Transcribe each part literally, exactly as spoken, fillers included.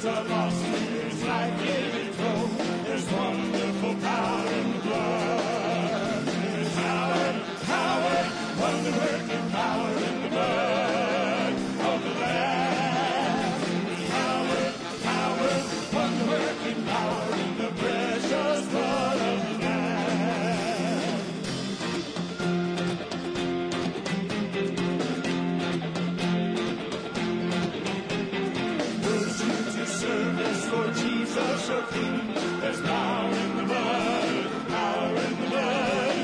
There's a lost sinner's life giving flow. There's wonderful power in the blood. There's power, power, wonder-working power in the blood of the Lamb. There's power, power, wonder-working power in the precious blood of the Lamb. Urge you to service for Jesus your King. There's power in the blood, power in the blood.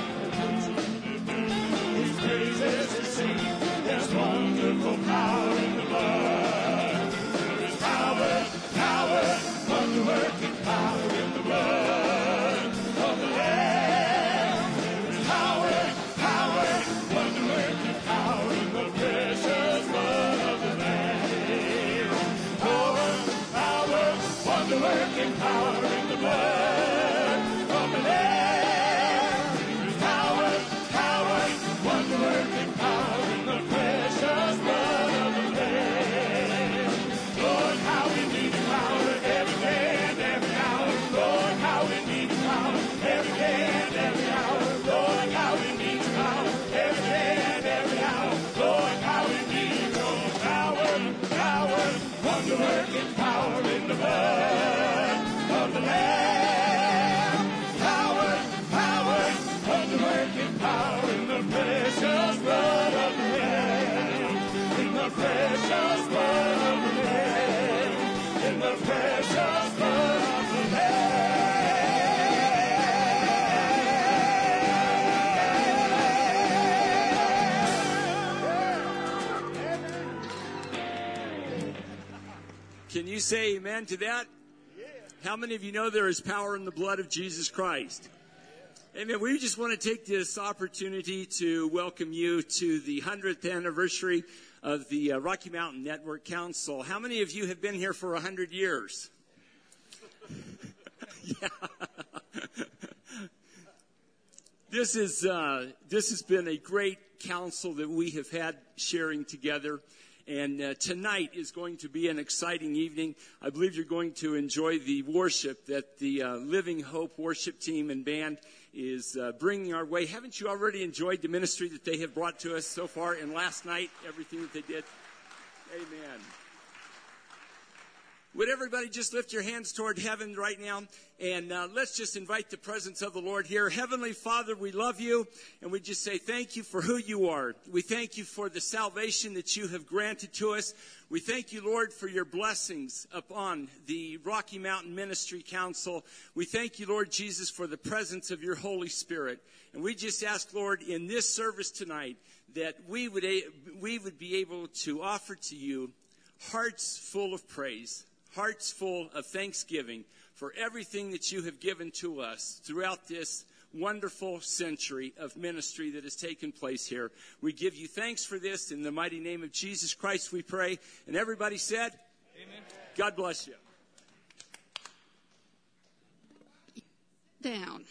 His praises to sing. There's wonderful power in the blood. There is power, power, wonder-working power in the blood of the Lamb. There is power, power, wonder-working power in the precious blood of the Lamb. Power, power, wonder-working power in the blood of the Lamb. There is power, power, wonder-working power in the precious blood of the Lamb. Lord, how we need your power every day and every hour. Lord, how we need your power every day and every hour. Lord, how we need your power every day and every hour. Lord, how we need your power, power, wonder-working power in the blood of the Lamb. Power, power, wonder-working power in the precious blood of the Lamb. In the precious blood of the Lamb. In the precious blood of the Lamb. Can you say amen to that? How many of you know there is power in the blood of Jesus Christ? Amen. We just want to take this opportunity to welcome you to the hundredth anniversary of the uh, Rocky Mountain Network Council. How many of you have been here for one hundred years? Yeah. This is uh, this has been a great council that we have had sharing together. And uh, tonight is going to be an exciting evening. I believe you're going to enjoy the worship that the uh, Living Hope worship team and band is uh, bringing our way. Haven't you already enjoyed the ministry that they have brought to us so far? And last night, everything that they did? Amen. Would everybody just lift your hands toward heaven right now? And uh, let's just invite the presence of the Lord here. Heavenly Father, we love you. And we just say thank you for who you are. We thank you for the salvation that you have granted to us. We thank you, Lord, for your blessings upon the Rocky Mountain Ministry Council. We thank you, Lord Jesus, for the presence of your Holy Spirit. And we just ask, Lord, in this service tonight, that we would, we would be able to offer to you hearts full of praise. Hearts full of thanksgiving for everything that you have given to us throughout this wonderful century of ministry that has taken place here. We give you thanks for this. In the mighty name of Jesus Christ we pray. And everybody said, amen. God bless you. Down.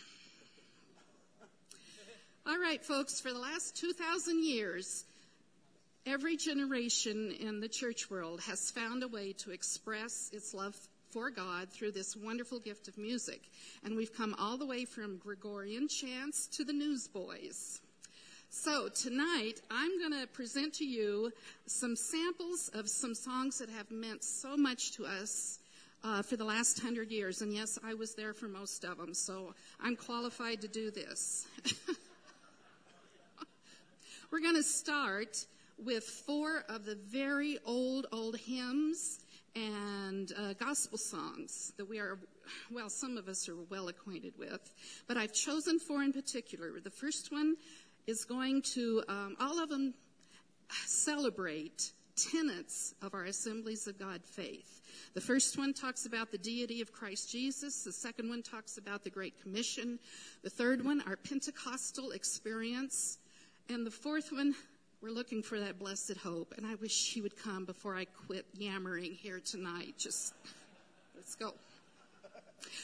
All right, folks, for the last two thousand years, every generation in the church world has found a way to express its love for God through this wonderful gift of music. And we've come all the way from Gregorian chants to the Newsboys. So tonight, I'm going to present to you some samples of some songs that have meant so much to us uh, for the last hundred years. And yes, I was there for most of them, so I'm qualified to do this. We're going to start with four of the very old, old hymns and uh, gospel songs that we are, well, some of us are well acquainted with. But I've chosen four in particular. The first one is going to, um, all of them celebrate tenets of our Assemblies of God faith. The first one talks about the deity of Christ Jesus. The second one talks about the Great Commission. The third one, our Pentecostal experience. And the fourth one, we're looking for that blessed hope, and I wish she would come before I quit yammering here tonight. Just, let's go.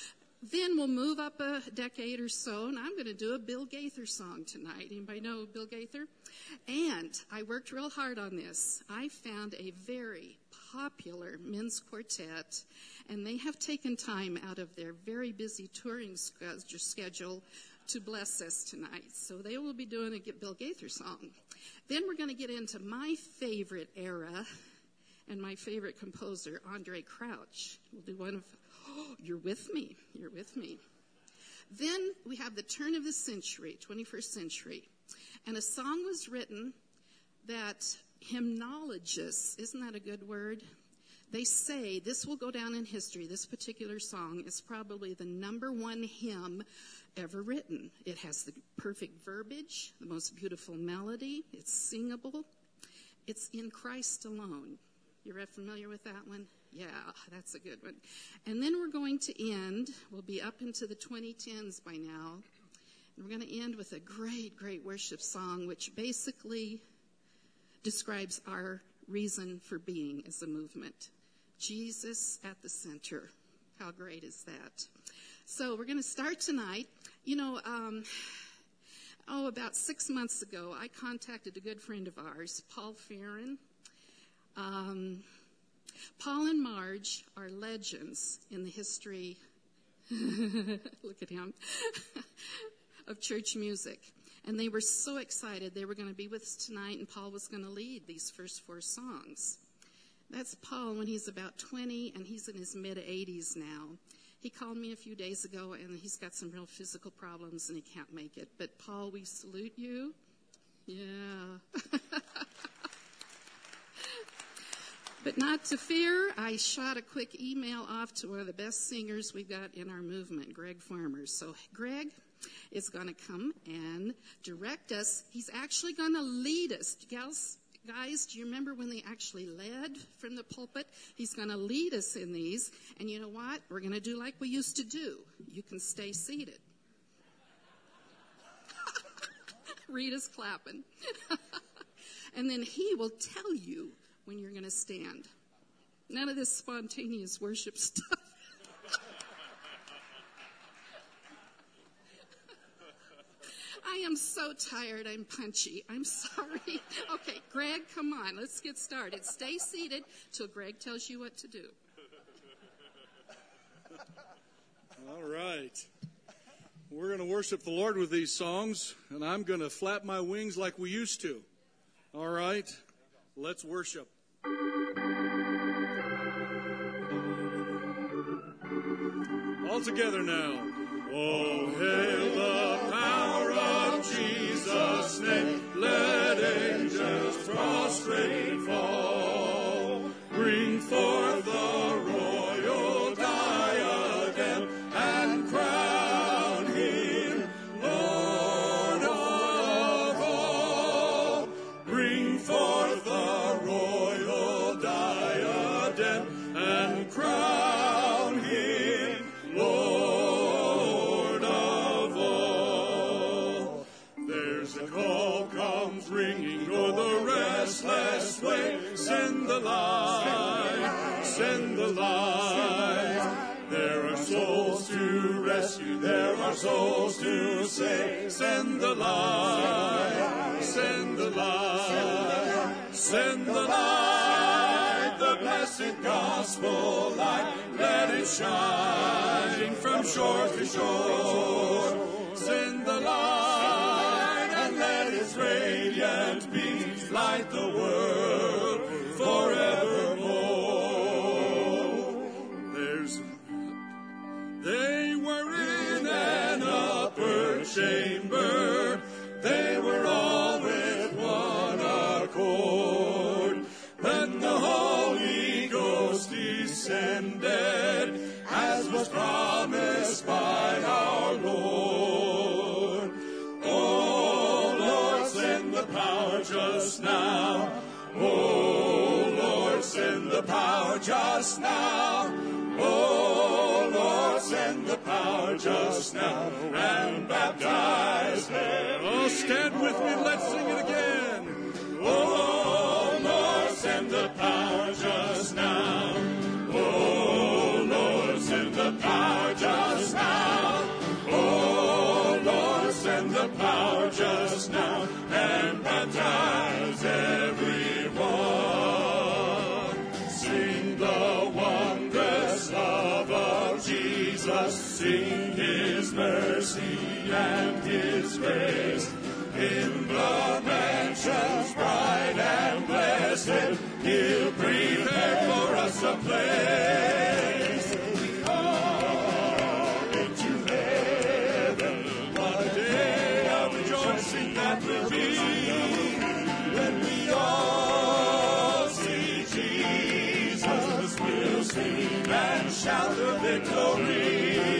Then we'll move up a decade or so, and I'm going to do a Bill Gaither song tonight. Anybody know Bill Gaither? And I worked real hard on this. I found a very popular men's quartet, and they have taken time out of their very busy touring schedule to bless us tonight. So they will be doing a Bill Gaither song. Then we're going to get into my favorite era and my favorite composer, Andre Crouch. We'll do one of, oh, You're With Me, You're With Me. Then we have the turn of the century, twenty-first century. And a song was written that hymnologists, isn't that a good word? They say this will go down in history. This particular song is probably the number one hymn ever written. It has the perfect verbiage, the most beautiful melody. It's singable. It's in Christ alone. You're familiar with that one? Yeah, that's a good one. And then we're going to end, we'll be up into the twenty tens by now, and we're going to end with a great, great worship song, which basically describes our reason for being as a movement. Jesus at the center. How great is that? So we're going to start tonight. You know, um, oh, about six months ago, I contacted a good friend of ours, Paul Farron. Um, Paul and Marge are legends in the history, look at him, of church music. And they were so excited they were going to be with us tonight, and Paul was going to lead these first four songs. That's Paul when he's about twenty, and he's in his mid-eighties now. He called me a few days ago, and he's got some real physical problems, and he can't make it. But, Paul, we salute you. Yeah. But not to fear, I shot a quick email off to one of the best singers we've got in our movement, Greg Farmers. So Greg is going to come and direct us. He's actually going to lead us. Gals, guys, do you remember when they actually led from the pulpit? He's going to lead us in these. And you know what? We're going to do like we used to do. You can stay seated. Rita's clapping. And then he will tell you when you're going to stand. None of this spontaneous worship stuff. I am so tired. I'm punchy. I'm sorry. Okay, Greg, come on. Let's get started. Stay seated till Greg tells you what to do. All right. We're going to worship the Lord with these songs, and I'm going to flap my wings like we used to. All right? Let's worship. All together now. Oh, hail the power of Jesus' name. Let angels prostrate fall. Bring forth the royal diadem and crown him Lord of all. Bring forth the royal diadem and crown him Lord of all. There's a call comes ringing o'er the restless way. Send the light, send the light. There are souls to rescue, there are souls to save. Send the light, send the light, send the light. The blessed gospel light, let it shine from shore to shore. Send the light and let its radiant beams light the world forevermore. There's, they were in an upper chamber. They were all with one accord. Then the Holy Ghost descended, as was promised by our Lord. Oh, Lord, send the power just now. Oh, Lord, send the power just now. Oh, Lord, send the power just now and baptize them. Oh, stand with me, let's sing it again. Oh, Lord, send the power just now. Oh, Lord, send the power just now. mercy and His grace. In the mansions bright and blessed, He'll prepare for us a place. We are into heaven. What a day of rejoicing that will be when we all see Jesus. We'll sing and shout the victory.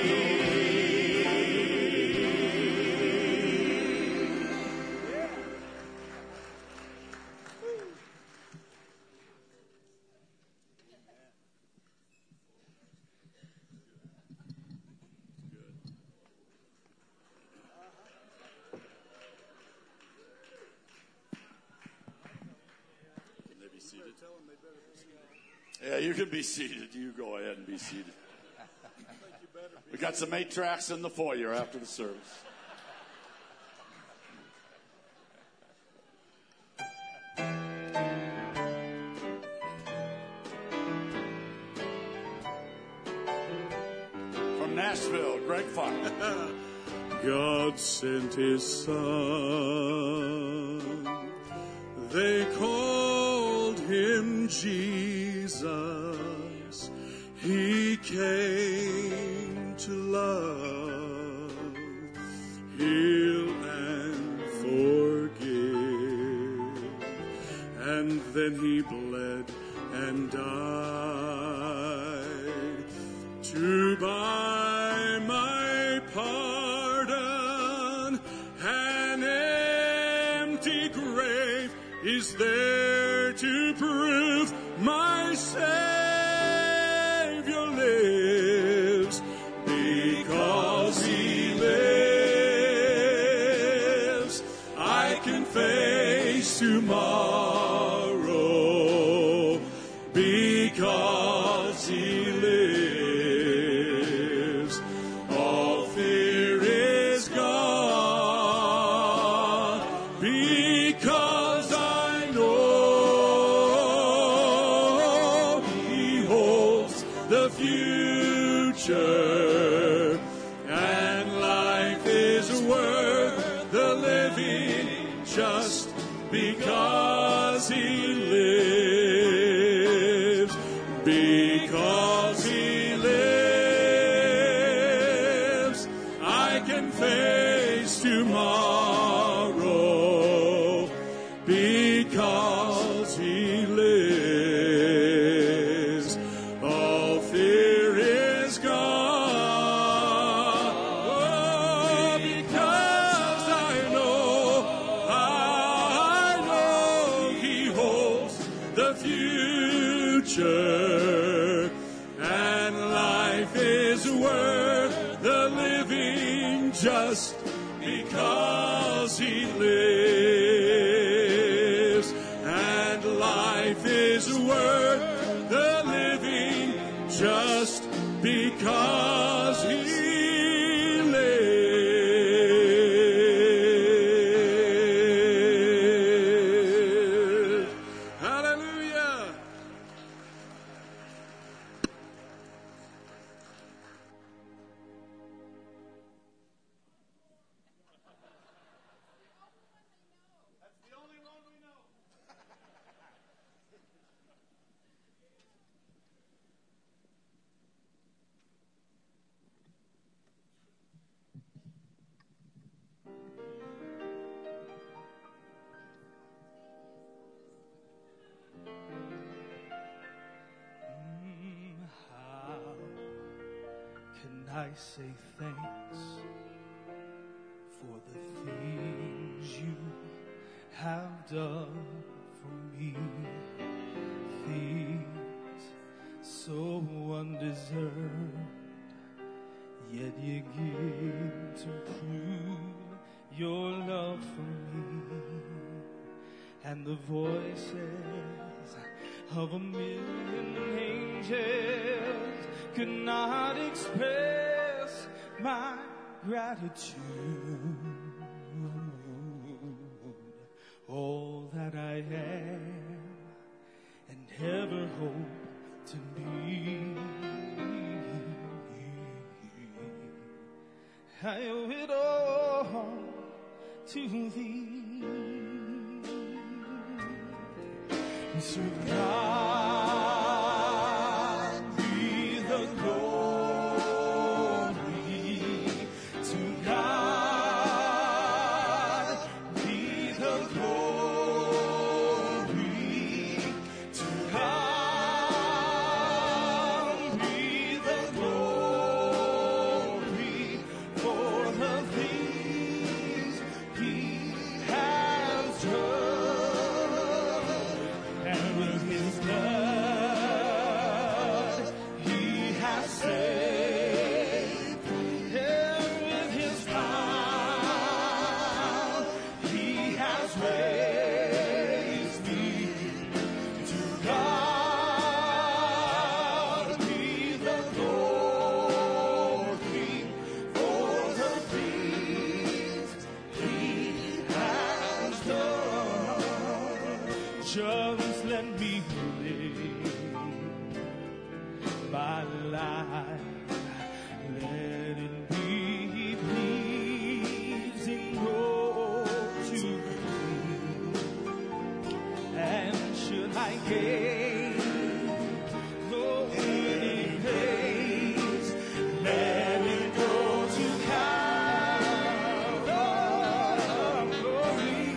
Yeah, you can be seated. You go ahead and be seated. We got some eight tracks in the foyer after the service. From Nashville, Greg Fox. God sent His Son. They called Him Jesus. He came to love, heal, and forgive. And then He bled and died to buy my pardon. An empty grave is there to prove my Savior lives. Because He lives, I can face tomorrow. Because He lives, all fear is gone. Because I know He holds the future, and life is worth the living just because He lives. Because He lives, I can face tomorrow. Because He lives, all fear is gone. Oh, because I know, I know He holds the future, and life is worth the living just because He lives. And life is worth the living just because He lives. Hallelujah. How can I say thanks for the things You have done for me? Things so undeserved, yet You give to prove Your love for me. And the voices of a million angels could not express my gratitude. All that I am and ever hope to be, I owe it to thee. To God be the glory. To God be the glory. To God be the glory for the things he has done. Just let me live my life. Let it be pleasing, Lord, to thee. And should I gain the winning place, let it go to Calvary.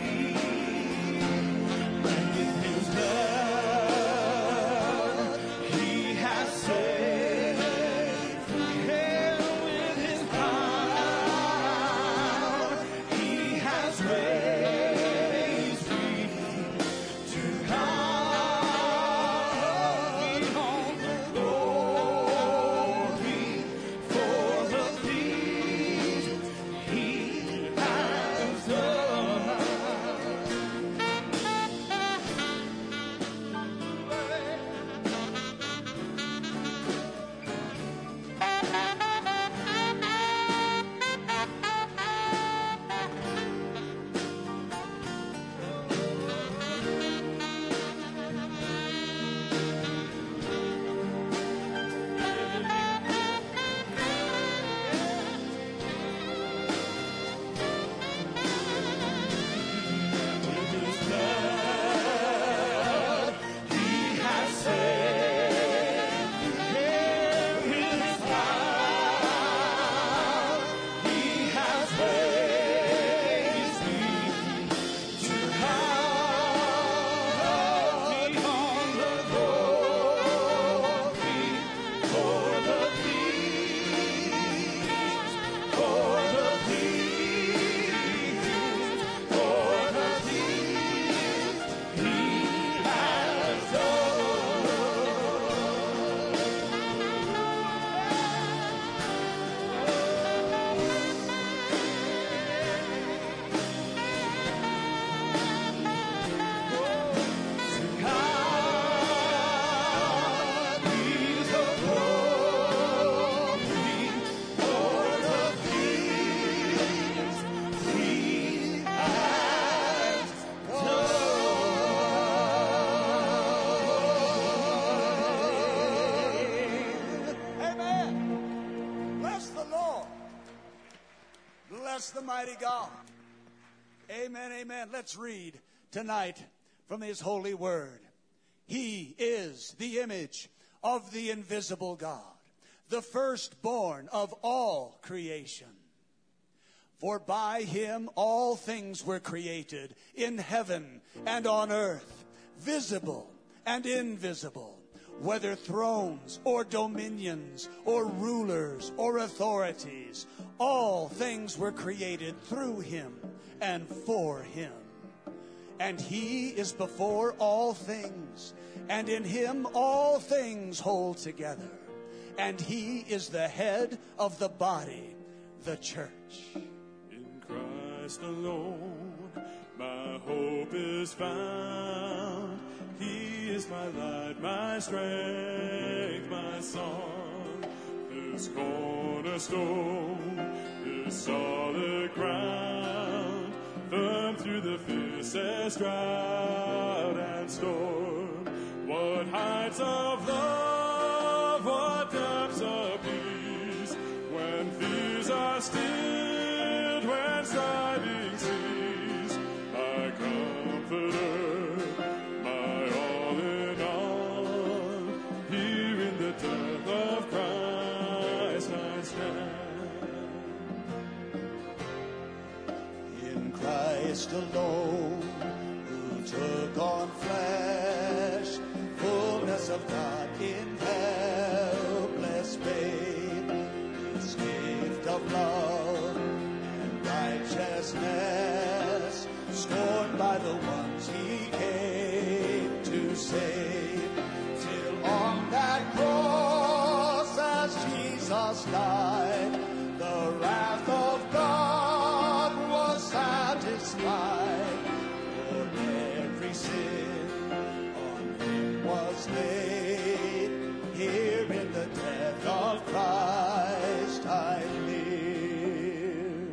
The mighty God. Amen, amen. Let's read tonight from his holy word. He is the image of the invisible God, the firstborn of all creation. For by him all things were created in heaven and on earth, visible and invisible, whether thrones or dominions or rulers or authorities. All things were created through him and for him. And he is before all things, and in him all things hold together. And he is the head of the body, the church. In Christ alone, my hope is found. He is my light, my strength, my song. This cornerstone, this solid ground, firm through the fiercest drought and storm. What heights of love, what depths of peace, when fears are stilled, when striving cease. Christ alone, who took on flesh, fullness of God in helpless babe, his gift of love and righteousness, scorned by the ones he came to save, till on that cross as Jesus died, the wrath of God was satisfied, for every sin on him was laid. Here in the death of Christ I live.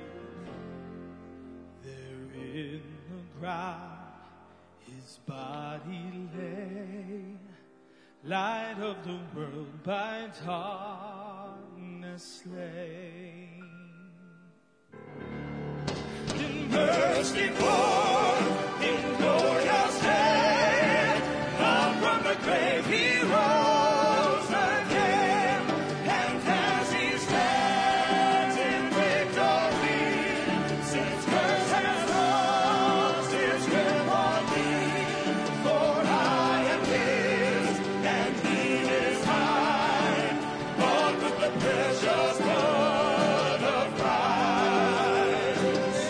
There in the ground his body lay, light of the world by darkness slain. In mercy born, in glorious death, up from the grave he rose again, and as he stands in victory, since curse has lost its grip on me, for I am his, and he is mine, bought with the precious blood of Christ.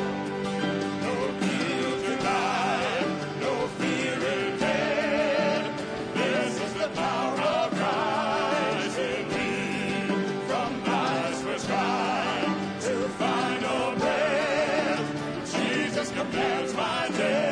No guilt in life, no fear in death. This is the power of Christ in me. From life's first cry to final breath, Jesus commands my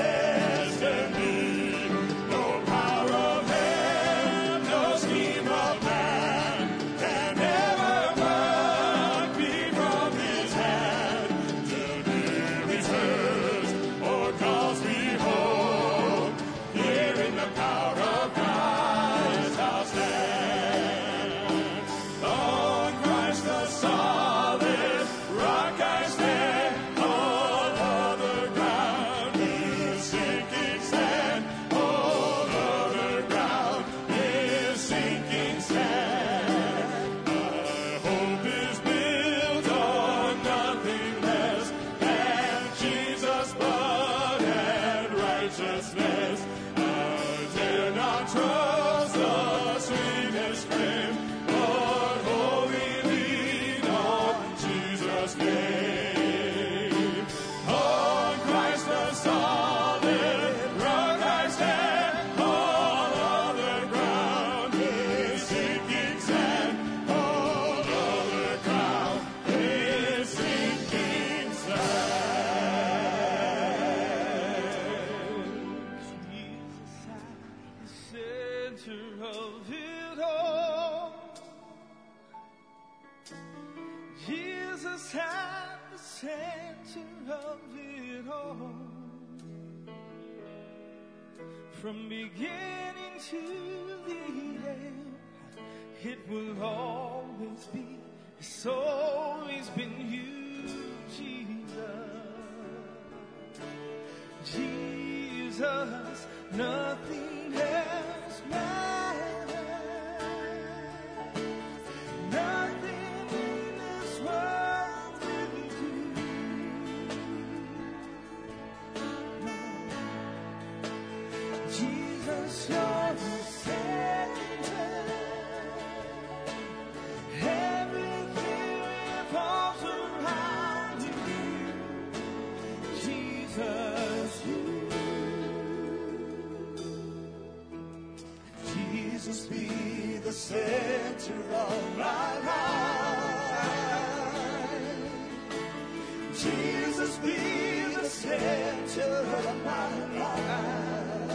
destiny. No power of hell, no scheme of man can ever pluck me from his hand, till he returns or calls me home. Here in the power of Christ I'll stand. On Christ the solid rock I stand. All other ground is sinking sand. All other ground is sinking sand. My hope is built on nothing less than Jesus' blood and righteousness. I dare not trust the sweetest frame, but wholly lean on Jesus' name. On Christ the solid rock I stand. All other ground is sinking sand. All other ground is sinking Jesus at the center of it all. Jesus at the center of it all. From beginning to the end, it will always be, it's always been you, Jesus. Jesus, nothing else matters. Nothing in this world will do. Jesus, you're the center. Everything revolves around you. Jesus, you. Jesus, be the center of my life. Jesus, be the center of my life.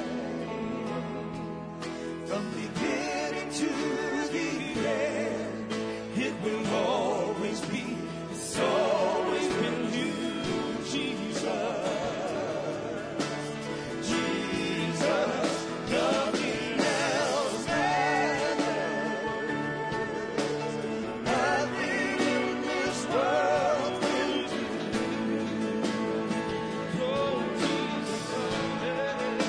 From beginning to the end, it will always be, it's always been you, Jesus. Jesus, nothing else matters. Nothing in this world will do. Oh,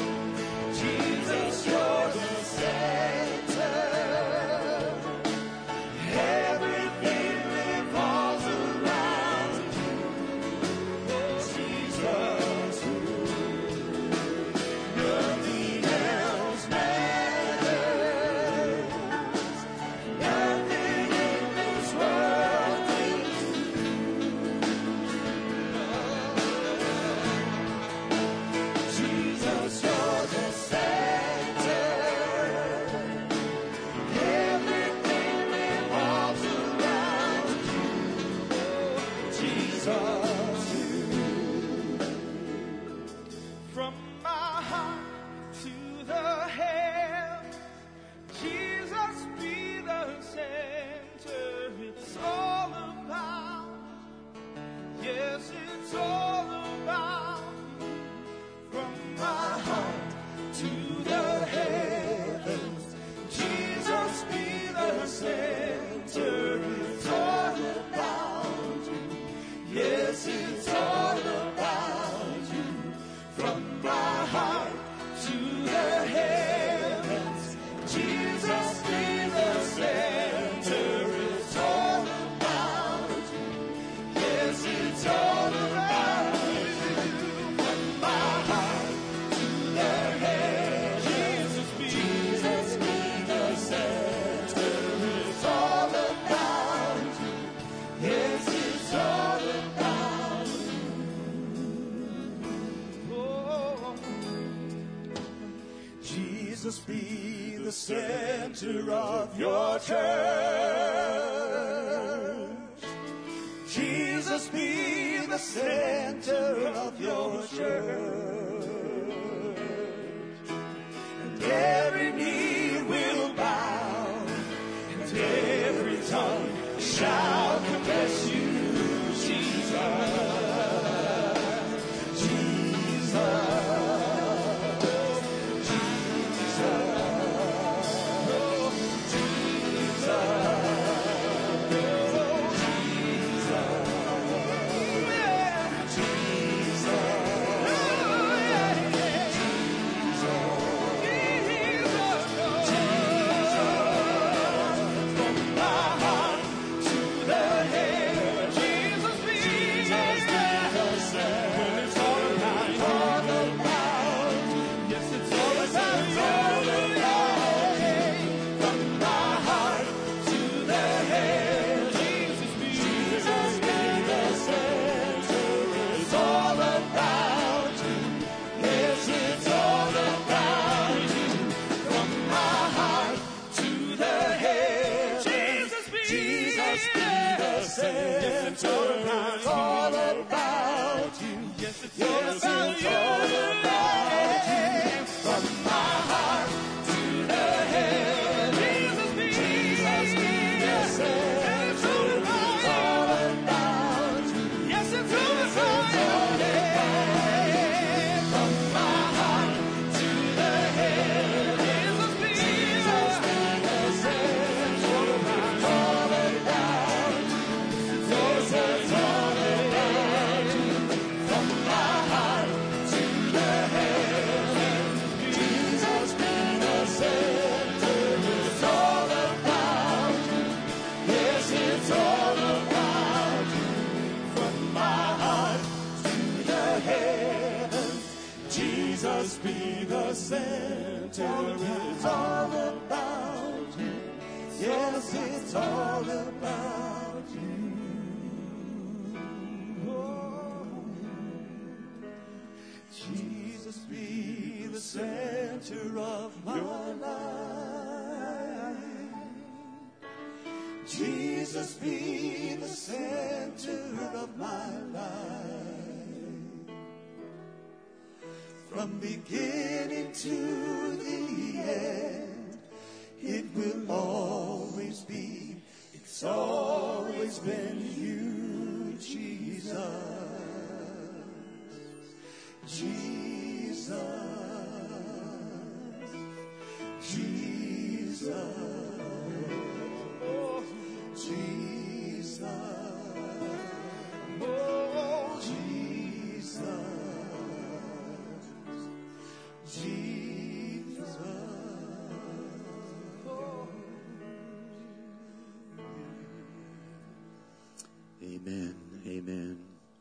Jesus, Jesus, you're the center. From my heart to the heavens, Jesus be the center. It's all about, yes, it's all about you. From my heart to the heavens, Jesus be the center. It's all about you. Yes, it's all about you. From my heart to the heavens, Jesus be the center. It's all about you. Yes, it's all about you. From my heart to the heavens, Jesus be, Jesus be the center. It's all about you. Yes, it's all about you. Oh, Jesus be the center of your church. Jesus be the center of your church. And every knee will bow, and every tongue shall confess you, Jesus. Jesus. It's all about you. Yes, it's all about you. From my heart to the heavens, Jesus be the center. It's all about you. Yes, it's all about you. From my heart to the heavens, Jesus be the center. It's all about you. It's all about you. From my heart to the heavens, Jesus be the center. It's all about you. Yes, it's all about you. From my heart to the heavens, Jesus be the center. It's all about you. Yes, it's all about you. Jesus be the center of my life. Jesus be the center of my life. From beginning to the end, it will always be, it's always been you, Jesus. Jesus, Jesus, oh, Jesus, oh, Jesus, Jesus, oh. Amen, amen,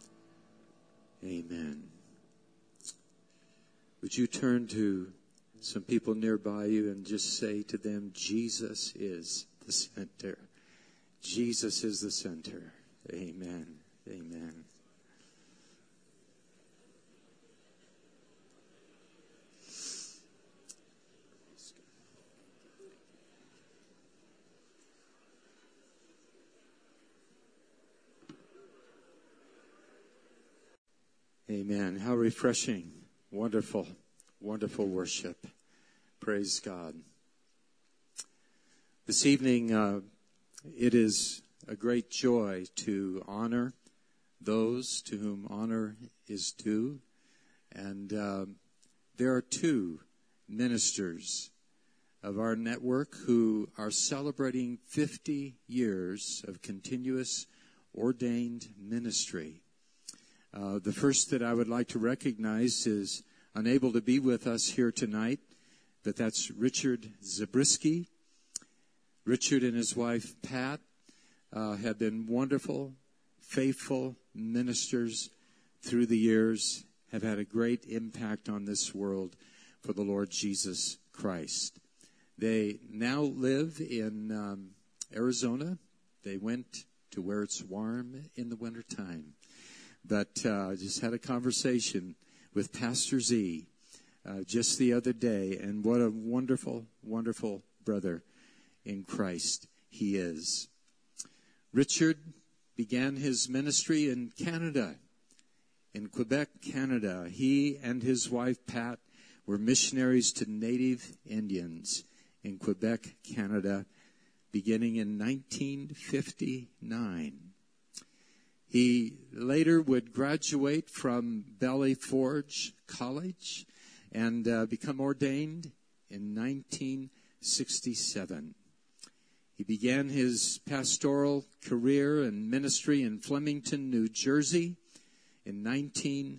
amen. Would you turn to some people nearby you and just say to them, Jesus is the center. Jesus is the center. Amen. Amen. Amen. How refreshing Wonderful, wonderful worship. Praise God. This evening, uh, it is a great joy to honor those to whom honor is due. And uh, there are two ministers of our network who are celebrating fifty years of continuous ordained ministry. Uh, the first that I would like to recognize is unable to be with us here tonight, but that's Richard Zabriskie. Richard and his wife, Pat, uh, have been wonderful, faithful ministers through the years, have had a great impact on this world for the Lord Jesus Christ. They now live in um, Arizona. They went to where it's warm in the wintertime. But uh, just had a conversation with Pastor Z uh, just the other day, and what a wonderful, wonderful brother in Christ he is. Richard began his ministry in Canada, in Quebec, Canada. He and his wife, Pat, were missionaries to Native Indians in Quebec, Canada, beginning in nineteen fifty-nine. He later would graduate from Valley Forge College and uh, become ordained in nineteen sixty-seven. He began his pastoral career and ministry in Flemington, New Jersey in nineteen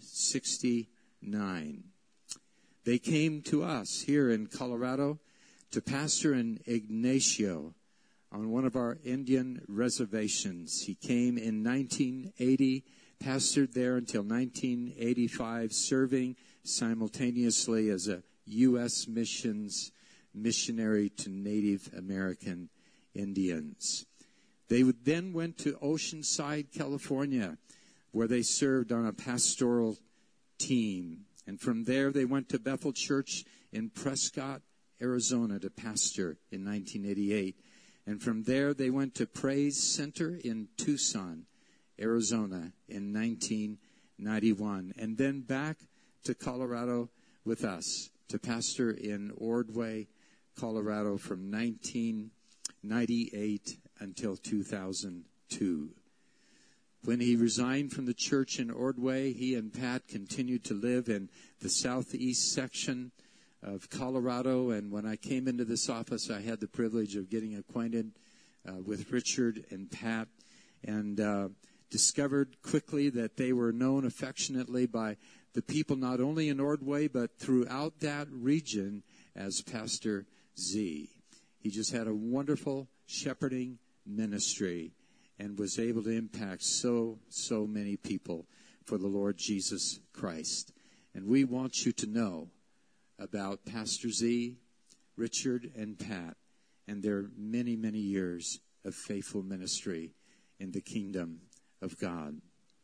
sixty-nine. They came to us here in Colorado to pastor in Ignacio on one of our Indian reservations. He came in nineteen eighty, pastored there until nineteen eighty-five, serving simultaneously as a U S missions missionary to Native American Indians. They would then went to Oceanside, California, where they served on a pastoral team. And from there, they went to Bethel Church in Prescott, Arizona, to pastor in nineteen eighty-eight. And from there, they went to Praise Center in Tucson, Arizona, in nineteen ninety-one. And then back to Colorado with us to pastor in Ordway, Colorado, from nineteen ninety-eight until two thousand two. When he resigned from the church in Ordway, he and Pat continued to live in the southeast section of Colorado, and when I came into this office, I had the privilege of getting acquainted uh, with Richard and Pat, and uh, discovered quickly that they were known affectionately by the people not only in Ordway, but throughout that region as Pastor Z. He just had a wonderful shepherding ministry and was able to impact so, so many people for the Lord Jesus Christ. And we want you to know about Pastor Z, Richard, and Pat, and their many, many years of faithful ministry in the kingdom of God.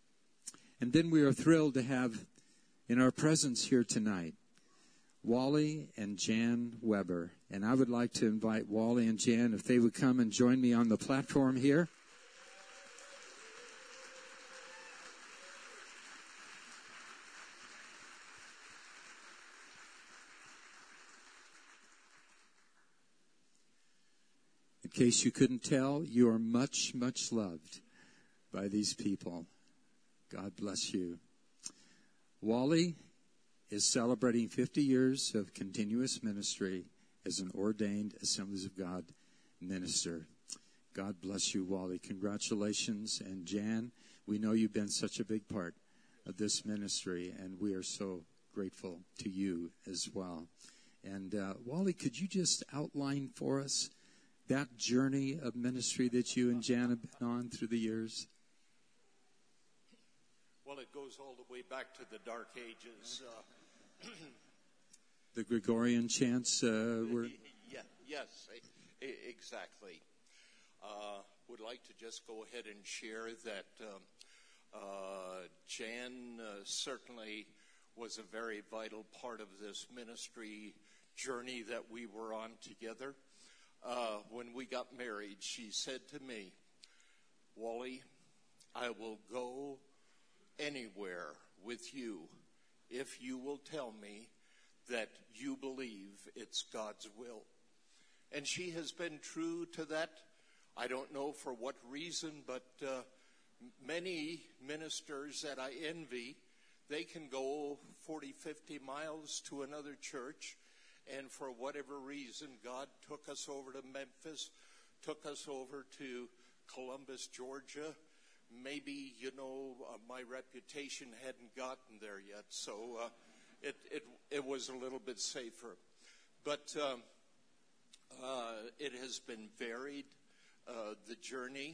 And then we are thrilled to have in our presence here tonight Wally and Jan Weber. And I would like to invite Wally and Jan, if they would come and join me on the platform here. In case you couldn't tell, you are much, much loved by these people. God bless you. Wally is celebrating fifty years of continuous ministry as an ordained Assemblies of God minister. God bless you, Wally. Congratulations. And Jan, we know you've been such a big part of this ministry, and we are so grateful to you as well. And uh, Wally, could you just outline for us that journey of ministry that you and Jan have been on through the years? Well, it goes all the way back to the Dark Ages. Uh, the Gregorian chants uh, were... Yeah, yes, exactly. Uh, would like to just go ahead and share that um, uh, Jan uh, certainly was a very vital part of this ministry journey that we were on together. Uh, when we got married, she said to me, "Wally, I will go anywhere with you if you will tell me that you believe it's God's will. And she has been true to that. I don't know for what reason, but uh, many ministers that I envy, they can go forty, fifty miles to another church, and for whatever reason, God took us over to Memphis, took us over to Columbus, Georgia. Maybe, you know, uh, my reputation hadn't gotten there yet, so uh, it, it it was a little bit safer. But um, uh, it has been varied, uh, the journey.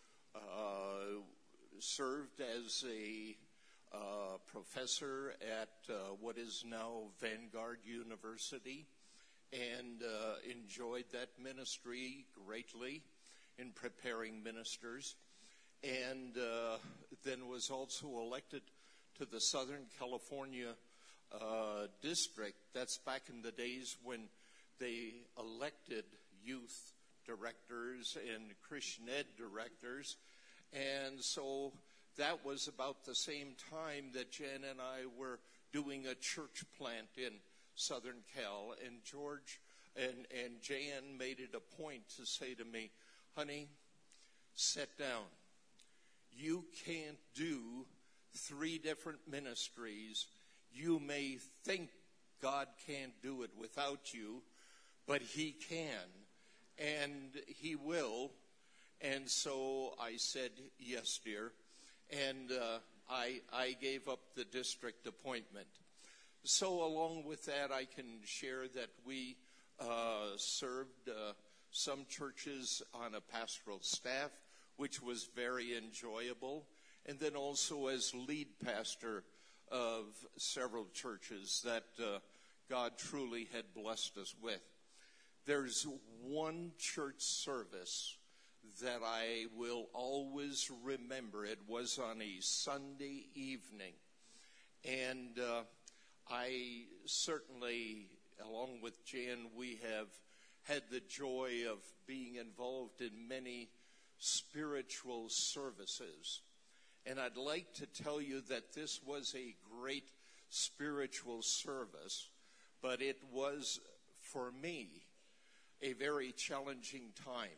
Uh, served as a uh, professor at uh, what is now Vanguard University, and uh, enjoyed that ministry greatly in preparing ministers. And uh, then was also elected to the Southern California uh, district. That's back in the days when they elected youth directors and Christian ed directors. And so that was about the same time that Jan and I were doing a church plant in Southern Cal. And George and, and Jan made it a point to say to me, honey, sit down. You can't do three different ministries. You may think God can't do it without you, but he can, and he will. And so I said, yes, dear. And uh, I, I gave up the district appointment. So along with that, I can share that we uh, served uh, some churches on a pastoral staff, which was very enjoyable, and then also as lead pastor of several churches that uh, God truly had blessed us with. There's one church service that I will always remember. It was on a Sunday evening, and uh, I certainly, along with Jan, we have had the joy of being involved in many spiritual services. And I'd like to tell you that this was a great spiritual service, but it was, for me, a very challenging time.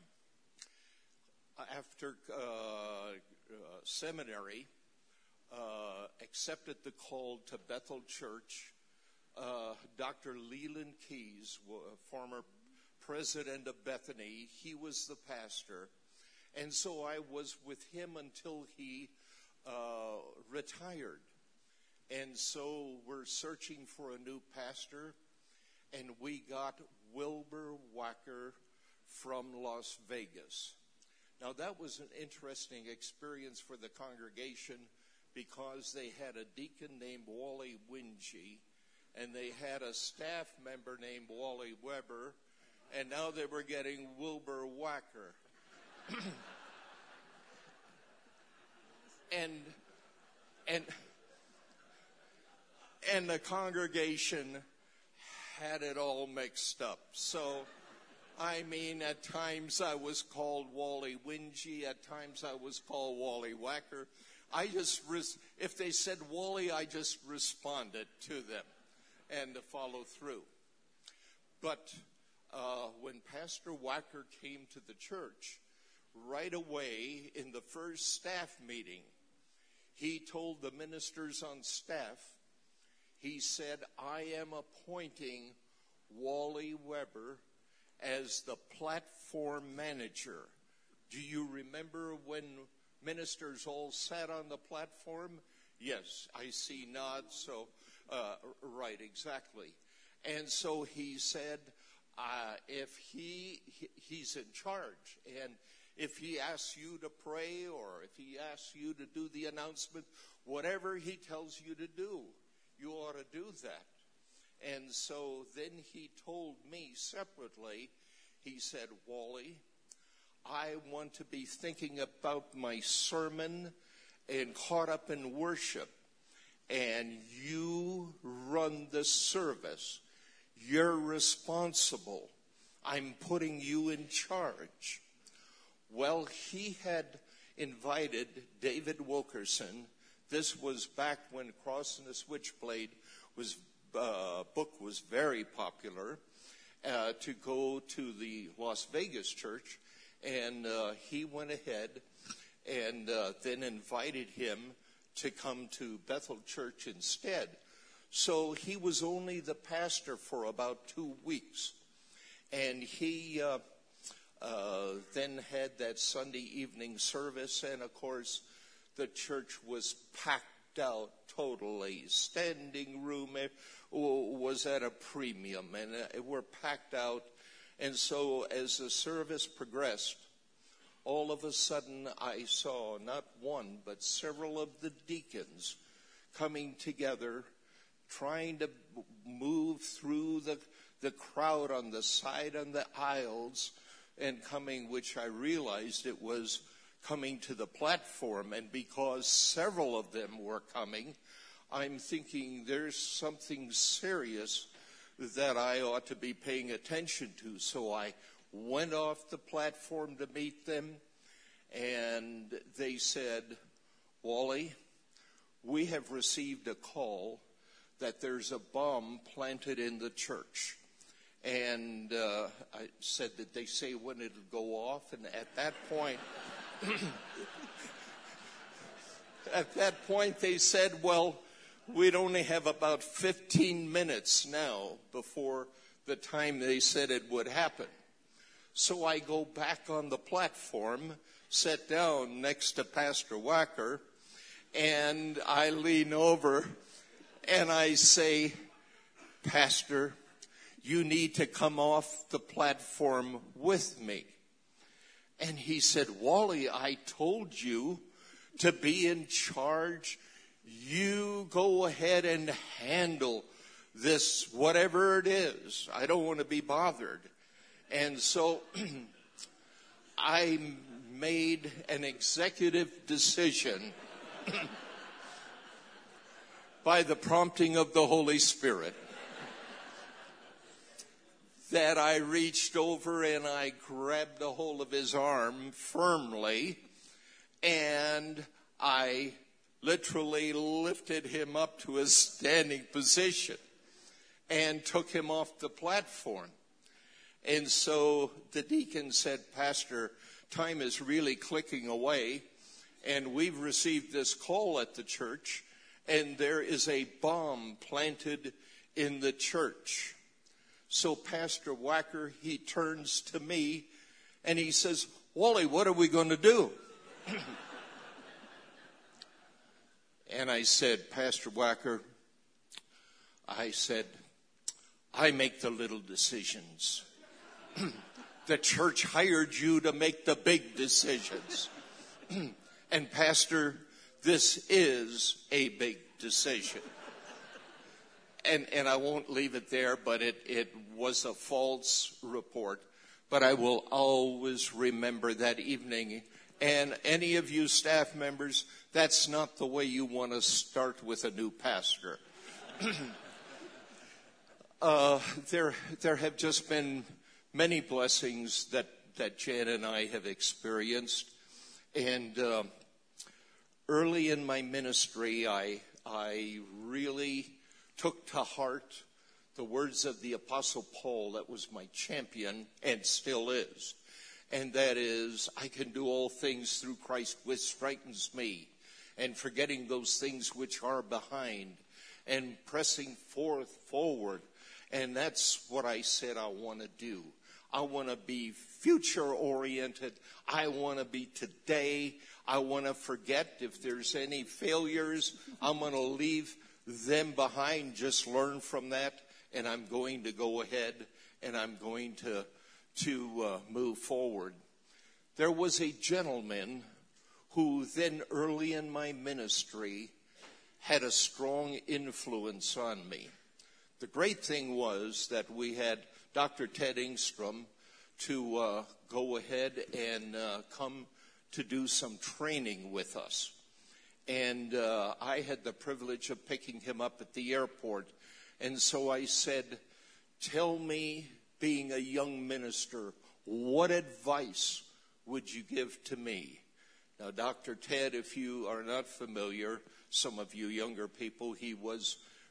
After uh, uh, seminary, uh, accepted the call to Bethel Church, uh, Doctor Leland Keys, former president of Bethany, he was the pastor. And so I was with him until he uh, retired. And so we're searching for a new pastor, and we got Wilbur Wacker from Las Vegas. Now that was an interesting experience for the congregation because they had a deacon named Wally Wingy, and they had a staff member named Wally Weber, and now they were getting Wilbur Wacker. and and and the congregation had it all mixed up. So, I mean, at times I was called Wally Wingy, at times I was called Wally Wacker. I just, res- if they said Wally, I just responded to them and to follow through. But uh, when Pastor Wacker came to the church, right away in the first staff meeting, he told the ministers on staff, he said, I am appointing Wally Weber as the platform manager. Do you remember when ministers all sat on the platform? Yes, I see nods, so, uh, right, exactly. And so he said, uh, if he, he, he's in charge, and if he asks you to pray, or if he asks you to do the announcement, whatever he tells you to do, you ought to do that. And so then he told me separately, he said, Wally, I want to be thinking about my sermon and caught up in worship, and you run the service. You're responsible. I'm putting you in charge. Well, he had invited David Wilkerson. This was back when Cross and the Switchblade was uh, book was very popular, uh, to go to the Las Vegas church, and uh, he went ahead and uh, then invited him to come to Bethel Church instead. So he was only the pastor for about two weeks. And he uh, uh, then had that Sunday evening service, and of course the church was packed out totally. Standing room was at a premium, and uh, we're packed out. And so as the service progressed, all of a sudden I saw not one but several of the deacons coming together, trying to move through the the crowd on the side and the aisles, and coming, which I realized it was coming to the platform. And because several of them were coming, I'm thinking there's something serious that I ought to be paying attention to. So I went off the platform to meet them, and they said, "Wally, we have received a call that there's a bomb planted in the church." And uh, I said, "Did they say when it'll go off?" And at that point, at that point they said, "Well, we'd only have about fifteen minutes now before the time they said it would happen." So I go back on the platform, sit down next to Pastor Wacker, and I lean over and I say, "Pastor, you need to come off the platform with me." And he said, "Wally, I told you to be in charge. You go ahead and handle this, whatever it is. I don't want to be bothered." And so I made an executive decision by the prompting of the Holy Spirit that I reached over and I grabbed a hold of his arm firmly, and I literally lifted him up to a standing position and took him off the platform. And so the deacon said, "Pastor, time is really clicking away, and we've received this call at the church, and there is a bomb planted in the church." So Pastor Wacker, he turns to me and he says, "Wally, what are we going to do?" And I said, "Pastor Wacker," I said, "I make the little decisions. The church hired you to make the big decisions. And Pastor, this is a big decision." And and I won't leave it there, but it, it was a false report. But I will always remember that evening. And any of you staff members, that's not the way you want to start with a new pastor. uh, there there have just been many blessings that, that Jan and I have experienced. And uh, early in my ministry, I I really took to heart the words of the Apostle Paul that was my champion and still is. And that is, "I can do all things through Christ which strengthens me, and forgetting those things which are behind, and pressing forth forward." And that's what I said I want to do. I want to be future-oriented. I want to be today. I want to forget if there's any failures. I'm going to leave them behind, just learn from that, and I'm going to go ahead and I'm going to to uh, move forward. There was a gentleman who then early in my ministry had a strong influence on me. The great thing was that we had Doctor Ted Engstrom to uh, go ahead and uh, come to do some training with us. And uh, I had the privilege of picking him up at the airport. And so I said, "Tell me, being a young minister, what advice would you give to me?" Now, Doctor Ted, if you are not familiar, some of you younger people, he was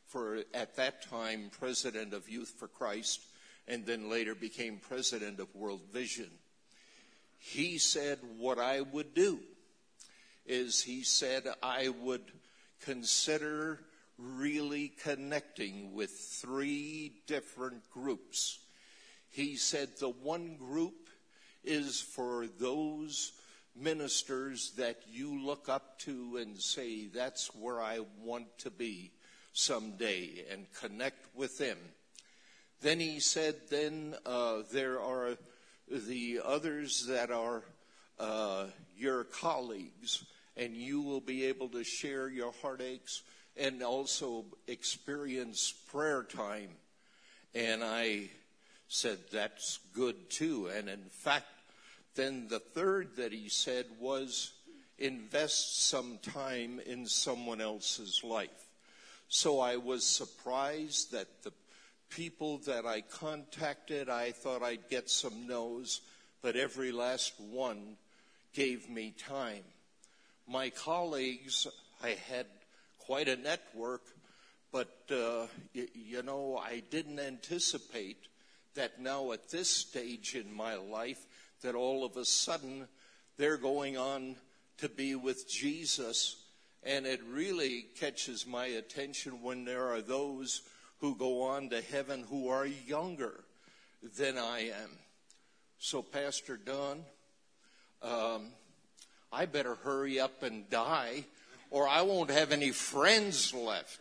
for, at that time, president of Youth for Christ, and then later became president of World Vision. He said what I would do is he said I would consider really connecting with three different groups. He said the one group is for those ministers that you look up to and say, that's where I want to be someday, and connect with them. Then he said, then uh, there are the others that are uh, your colleagues, and you will be able to share your heartaches and also experience prayer time. And I said, that's good too. And in fact, then the third that he said was, invest some time in someone else's life. So I was surprised that the people that I contacted, I thought I'd get some no's, but every last one gave me time. My colleagues, I had quite a network, but, uh, you, you know, I didn't anticipate that now at this stage in my life that all of a sudden they're going on to be with Jesus. And it really catches my attention when there are those who go on to heaven who are younger than I am. So, Pastor Don, um, I better hurry up and die, or I won't have any friends left.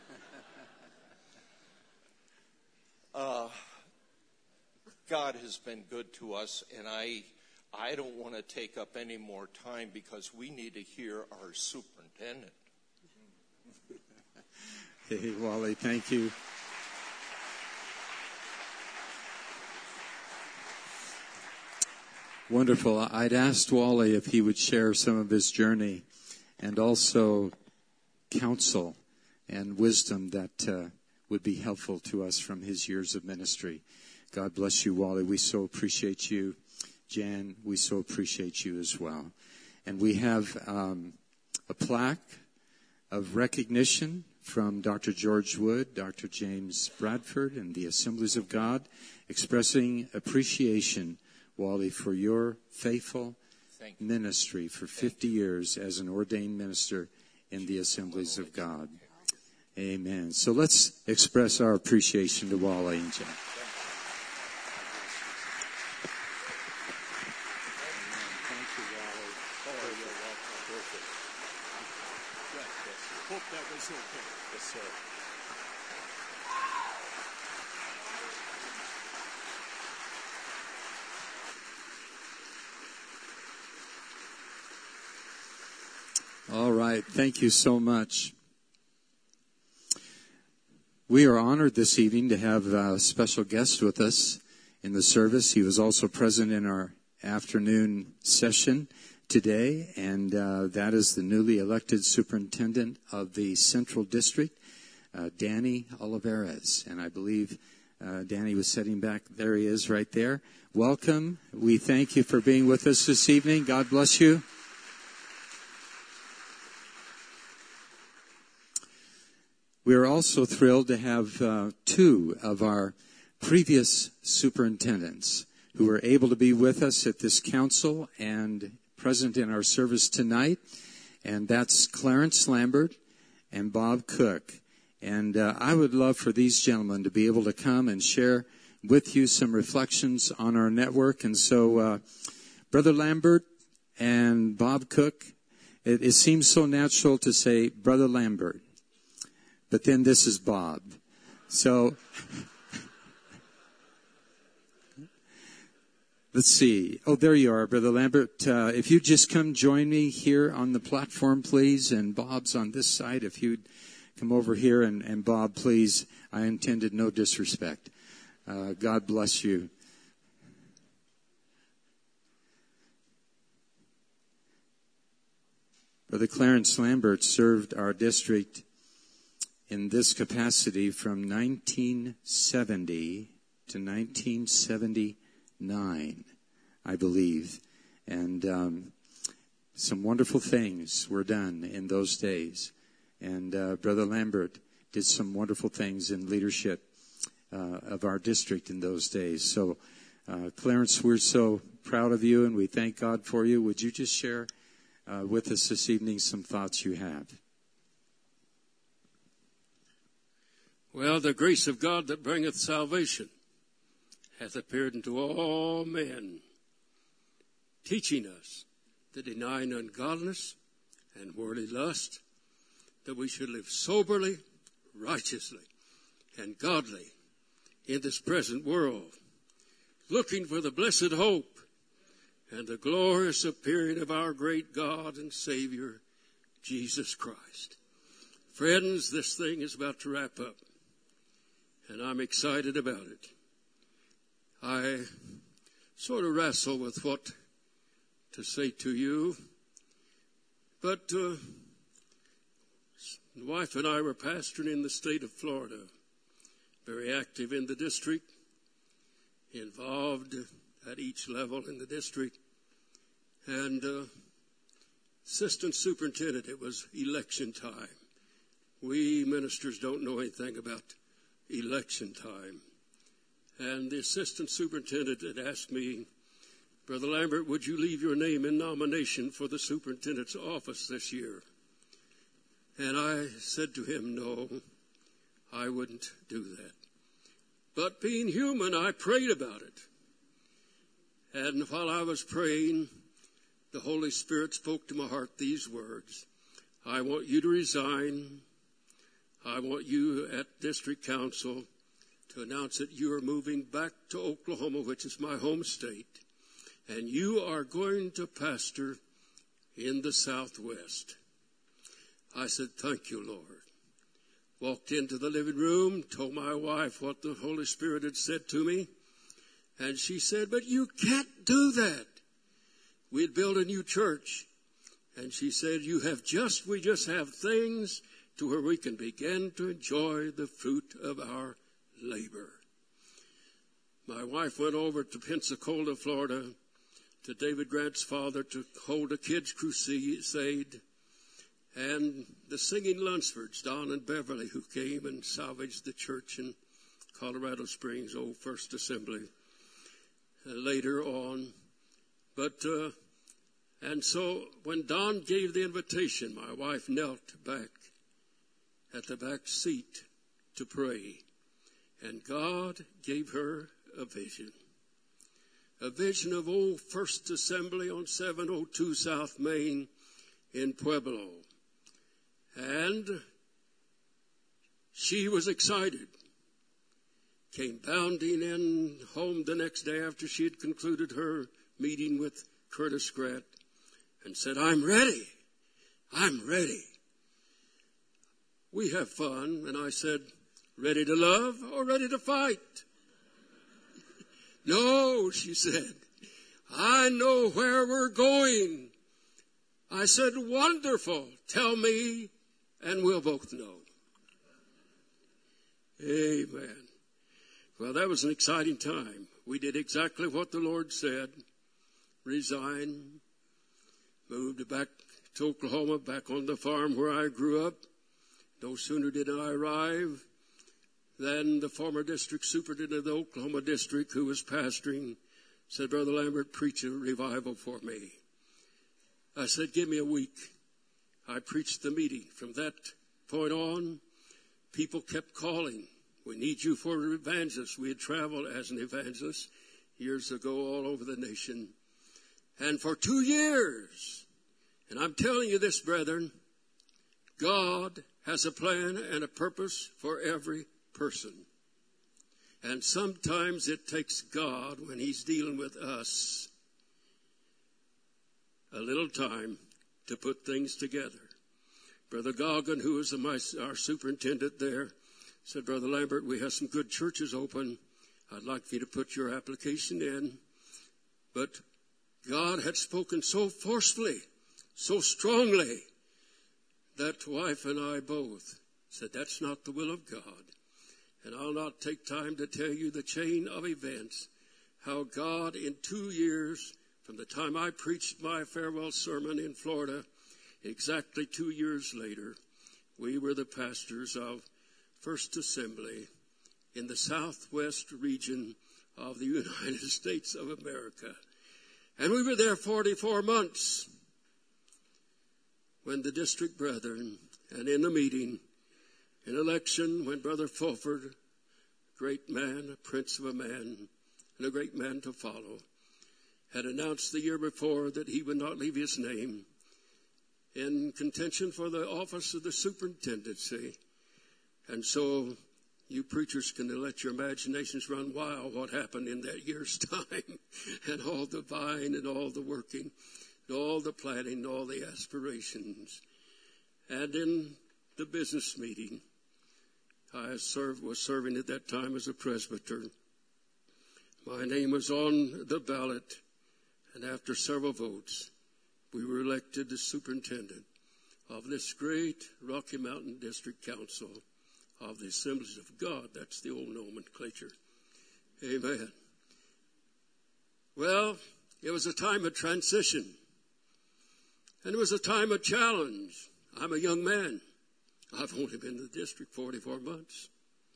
Uh, God has been good to us, and I I don't want to take up any more time because we need to hear our superintendent. Hey, Wally, thank you. Wonderful. I'd asked Wally if he would share some of his journey and also counsel and wisdom that uh, would be helpful to us from his years of ministry. God bless you, Wally. We so appreciate you. Jan, we so appreciate you as well. And we have um, a plaque of recognition from Doctor George Wood, Doctor James Bradford, and the Assemblies of God, expressing appreciation, Wally, for your faithful ministry for fifty years as an ordained minister in the Assemblies of God. Amen. So let's express our appreciation to Wally and Jan. All right. Thank you so much. We are honored this evening to have a special guest with us in the service. He was also present in our afternoon session today, and uh, that is the newly elected superintendent of the Central District, uh, Danny Olivares. And I believe uh, Danny was sitting back. There he is right there. Welcome. We thank you for being with us this evening. God bless you. We are also thrilled to have uh, two of our previous superintendents who are able to be with us at this council and present in our service tonight. And that's Clarence Lambert and Bob Cook. And uh, I would love for these gentlemen to be able to come and share with you some reflections on our network. And so, uh, Brother Lambert and Bob Cook, it, it seems so natural to say Brother Lambert. But then this is Bob. So let's see. Oh, there you are, Brother Lambert. Uh, if you'd just come join me here on the platform, please. And Bob's on this side. If you'd come over here. And, and Bob, please, I intended no disrespect. Uh, God bless you. Brother Clarence Lambert served our district in this capacity from nineteen seventy to nineteen seventy-nine, I believe. And um, some wonderful things were done in those days. And uh, Brother Lambert did some wonderful things in leadership uh, of our district in those days. So, uh, Clarence, we're so proud of you, and we thank God for you. Would you just share uh, with us this evening some thoughts you have? Well, the grace of God that bringeth salvation hath appeared unto all men, teaching us to deny ungodliness and worldly lust, that we should live soberly, righteously, and godly in this present world, looking for the blessed hope and the glorious appearing of our great God and Savior, Jesus Christ. Friends, this thing is about to wrap up, and I'm excited about it. I sort of wrestle with what to say to you, but uh, my wife and I were pastoring in the state of Florida, very active in the district, involved at each level in the district, and uh, assistant superintendent, it was election time. We ministers don't know anything about election time. And the assistant superintendent had asked me, Brother Lambert, would you leave your name in nomination for the superintendent's office this year? And I said to him, no, I wouldn't do that. But being human, I prayed about it. And while I was praying, the Holy Spirit spoke to my heart these words: I want you to resign. I want you at district council to announce that you are moving back to Oklahoma, which is my home state, and you are going to pastor in the Southwest. I said, thank you, Lord. Walked into the living room, told my wife what the Holy Spirit had said to me, and she said, but you can't do that. We'd built a new church, and she said, you have just, we just have things to where we can begin to enjoy the fruit of our labor. My wife went over to Pensacola, Florida, to David Grant's father to hold a kids' crusade, and the singing Lunsfords, Don and Beverly, who came and salvaged the church in Colorado Springs, old First Assembly, uh, later on. But, uh, and so when Don gave the invitation, my wife knelt back at the back seat to pray. And God gave her a vision. A vision of old First Assembly on seven oh two South Main in Pueblo. And she was excited. Came bounding in home the next day after she had concluded her meeting with Curtis Grant and said, I'm ready. I'm ready. We have fun. And I said, ready to love or ready to fight? No, she said, I know where we're going. I said, wonderful. Tell me and we'll both know. Amen. Well, that was an exciting time. We did exactly what the Lord said. Resigned. Moved back to Oklahoma, back on the farm where I grew up. No sooner did I arrive than the former district superintendent of the Oklahoma district, who was pastoring, said, Brother Lambert, preach a revival for me. I said, give me a week. I preached the meeting. From that point on, people kept calling. We need you for an evangelist. We had traveled as an evangelist years ago all over the nation. And for two years, and I'm telling you this, brethren, God has a plan and a purpose for every person. And sometimes it takes God, when he's dealing with us, a little time to put things together. Brother Goggin, who is my, our superintendent there, said, Brother Lambert, we have some good churches open. I'd like for you to put your application in. But God had spoken so forcefully, so strongly, that wife and I both said, that's not the will of God. And I'll not take time to tell you the chain of events, how God in two years, from the time I preached my farewell sermon in Florida, exactly two years later, we were the pastors of First Assembly in the southwest region of the United States of America. And we were there forty-four months when the district brethren, and in the meeting, in election, when Brother Fulford, great man, a prince of a man, and a great man to follow, had announced the year before that he would not leave his name in contention for the office of the superintendency. And so you preachers can let your imaginations run wild what happened in that year's time, and all the vine and all the working, and all the planning, and all the aspirations. And in the business meeting, I served, was serving at that time as a presbyter. My name was on the ballot, and after several votes, we were elected as superintendent of this great Rocky Mountain District Council of the Assemblies of God. That's the old nomenclature. Amen. Well, it was a time of transition, and it was a time of challenge. I'm a young man. I've only been in the district forty-four months.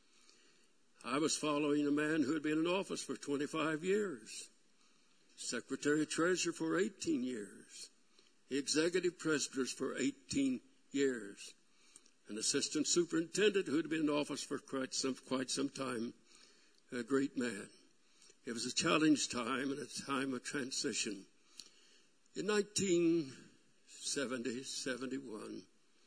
I was following a man who had been in office for twenty-five years, secretary-treasurer for eighteen years, executive presbyters for eighteen years, an assistant superintendent who had been in office for quite some, quite some time, a great man. It was a challenge time and a time of transition. In nineteen seventy, seventy-one,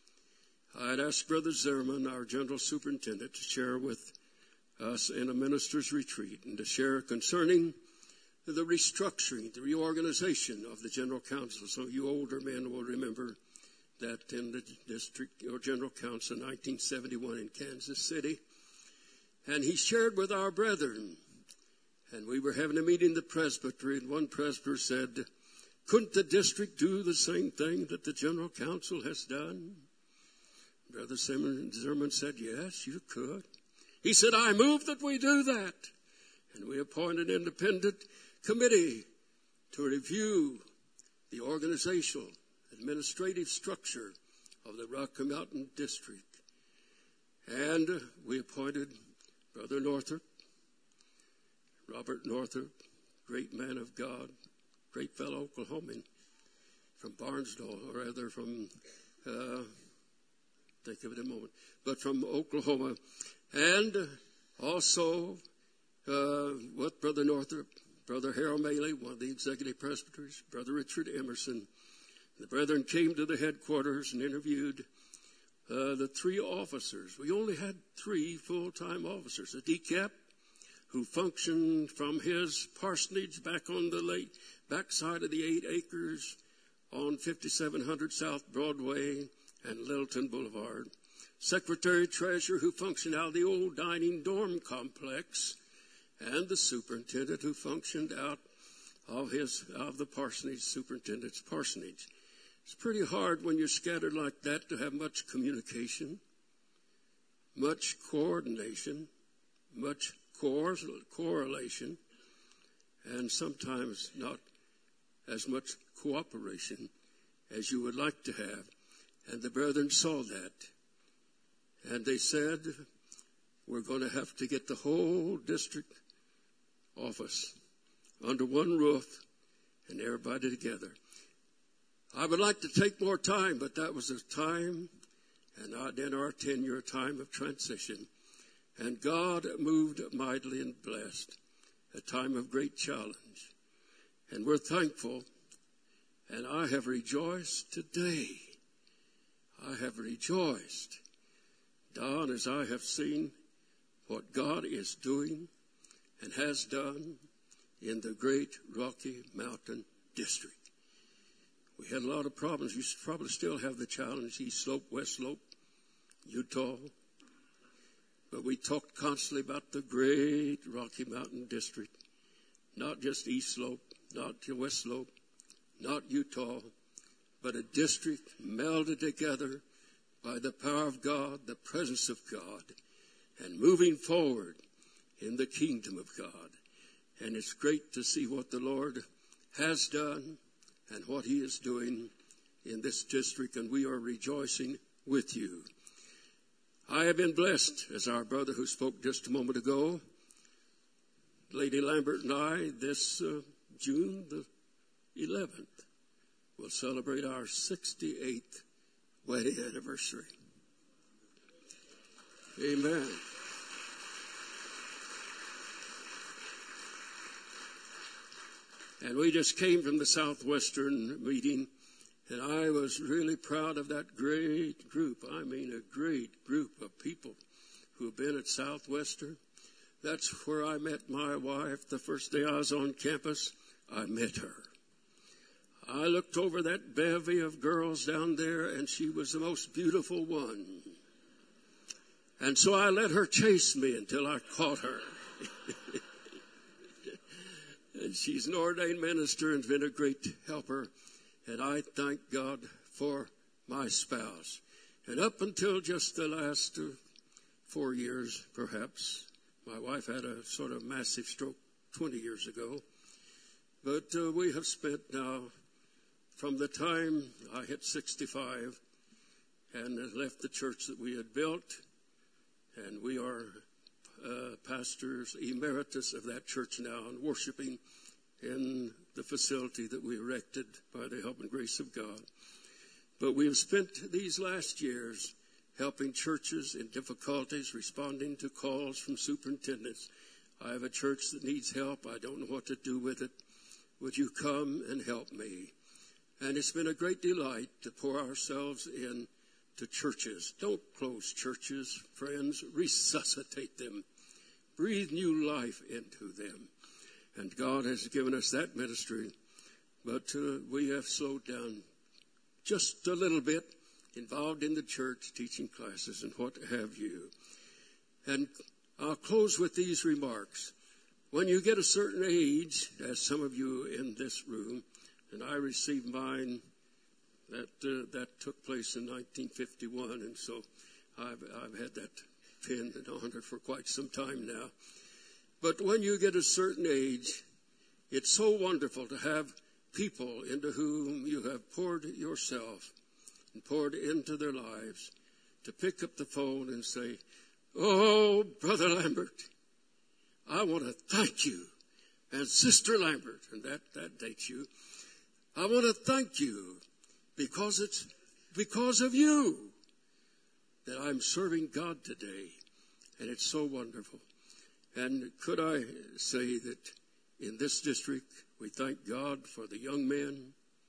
I had asked Brother Zimmerman, our general superintendent, to share with us in a minister's retreat and to share concerning the restructuring, the reorganization of the general council. So you older men will remember that in the district or general council in nineteen seventy-one in Kansas City. And he shared with our brethren, and we were having a meeting in the presbytery, and one presbyter said, couldn't the district do the same thing that the general council has done? Brother Zimmerman said, yes, you could. He said, I move that we do that. And we appointed an independent committee to review the organizational, administrative structure of the Rocky Mountain District. And we appointed Brother Northrop, Robert Northrop, great man of God, great fellow Oklahoman from Barnesville, or rather from, uh, think of it in a moment, but from Oklahoma. And also uh, with Brother Northrop, Brother Harold Maley, one of the executive presbyters, Brother Richard Emerson. The brethren came to the headquarters and interviewed uh, the three officers. We only had three full-time officers. A D C A P, who functioned from his parsonage back on the lake, backside of the eight acres on fifty-seven hundred South Broadway and Littleton Boulevard. Secretary-treasurer, who functioned out of the old dining dorm complex, and the superintendent, who functioned out of his of the parsonage, superintendent's parsonage. It's pretty hard when you're scattered like that to have much communication, much coordination, much cor- correlation, and sometimes not as much cooperation as you would like to have. And the brethren saw that. And they said, we're going to have to get the whole district office under one roof and everybody together. I would like to take more time, but that was a time, and in our tenure, a time of transition. And God moved mightily and blessed, a time of great challenge. And we're thankful, and I have rejoiced today. I have rejoiced, Don, as I have seen what God is doing and has done in the great Rocky Mountain District. We had a lot of problems. You probably still have the challenge, East Slope, West Slope, Utah. But we talked constantly about the great Rocky Mountain District. Not just East Slope, not West Slope, not Utah, but a district melded together by the power of God, the presence of God, and moving forward in the kingdom of God. And it's great to see what the Lord has done and what he is doing in this district, and we are rejoicing with you. I have been blessed, as our brother who spoke just a moment ago, Lady Lambert and I, this uh, June the eleventh, will celebrate our sixty-eighth wedding anniversary. Amen. And we just came from the Southwestern meeting, and I was really proud of that great group. I mean, a great group of people who have been at Southwestern. That's where I met my wife the first day I was on campus. I met her. I looked over that bevy of girls down there, and she was the most beautiful one. And so I let her chase me until I caught her. And she's an ordained minister and been a great helper. And I thank God for my spouse. And up until just the last uh, four years, perhaps, my wife had a sort of massive stroke twenty years ago. But uh, we have spent now, from the time I hit sixty-five and left the church that we had built, and we are uh, pastors emeritus of that church now and worshiping in the facility that we erected by the help and grace of God. But we have spent these last years helping churches in difficulties, responding to calls from superintendents. I have a church that needs help. I don't know what to do with it. Would you come and help me? And it's been a great delight to pour ourselves in to churches. Don't close churches, friends. Resuscitate them. Breathe new life into them. And God has given us that ministry. But uh, we have slowed down just a little bit, involved in the church, teaching classes and what have you. And I'll close with these remarks. When you get a certain age, as some of you in this room, and I received mine, that uh, that took place in nineteen fifty-one, and so I've, I've had that pin and honor for quite some time now. But when you get a certain age, it's so wonderful to have people into whom you have poured yourself and poured into their lives, to pick up the phone and say, "Oh, Brother Lambert, I want to thank you." And Sister Lambert, and that, that dates you, "I want to thank you because it's because of you that I'm serving God today." And it's so wonderful. And could I say that in this district, we thank God for the young men,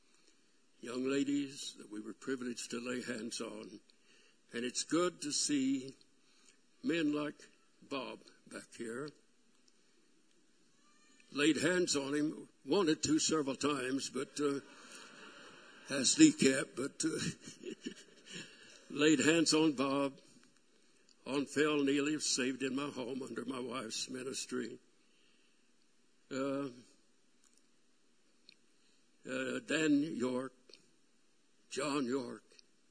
young ladies that we were privileged to lay hands on. And it's good to see men like Bob back here. Laid hands on him, wanted to several times, but uh, has decap, but uh, laid hands on Bob, on Phil Neely, saved in my home under my wife's ministry. Uh, uh, Dan York, John York,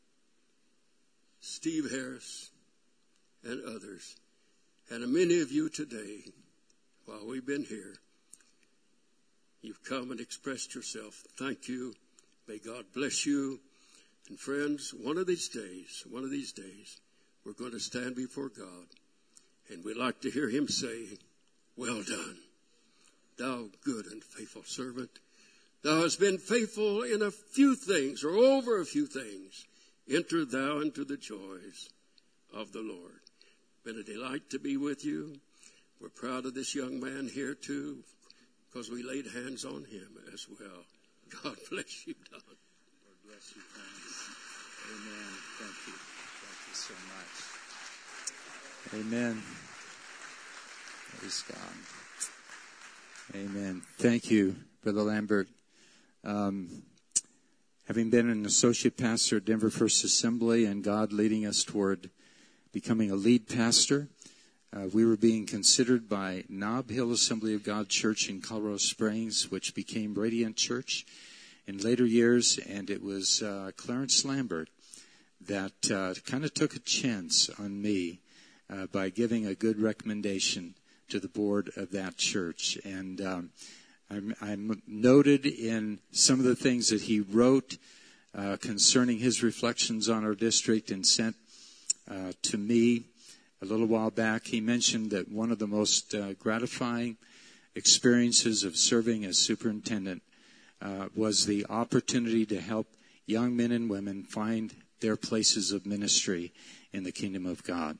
Steve Harris, and others. And many of you today, while we've been here, you've come and expressed yourself. Thank you. May God bless you. And friends, one of these days, one of these days, we're going to stand before God. And we'd like to hear him say, "Well done, thou good and faithful servant. Thou hast been faithful in a few things, or over a few things. Enter thou into the joys of the Lord." Been a delight to be with you. We're proud of this young man here too, because we laid hands on him as well. God bless you, Don. Lord bless you, friends. Amen. Thank you. Thank you so much. Amen. Praise God. Amen. Thank you, Brother Lambert. Um, having been an associate pastor at Denver First Assembly and God leading us toward becoming a lead pastor, Uh, we were being considered by Nob Hill Assembly of God Church in Colorado Springs, which became Radiant Church in later years, and it was uh, Clarence Lambert that uh, kind of took a chance on me uh, by giving a good recommendation to the board of that church. And um, I'm, I'm noted in some of the things that he wrote uh, concerning his reflections on our district and sent uh, to me a little while back. He mentioned that one of the most uh, gratifying experiences of serving as superintendent uh, was the opportunity to help young men and women find their places of ministry in the kingdom of God.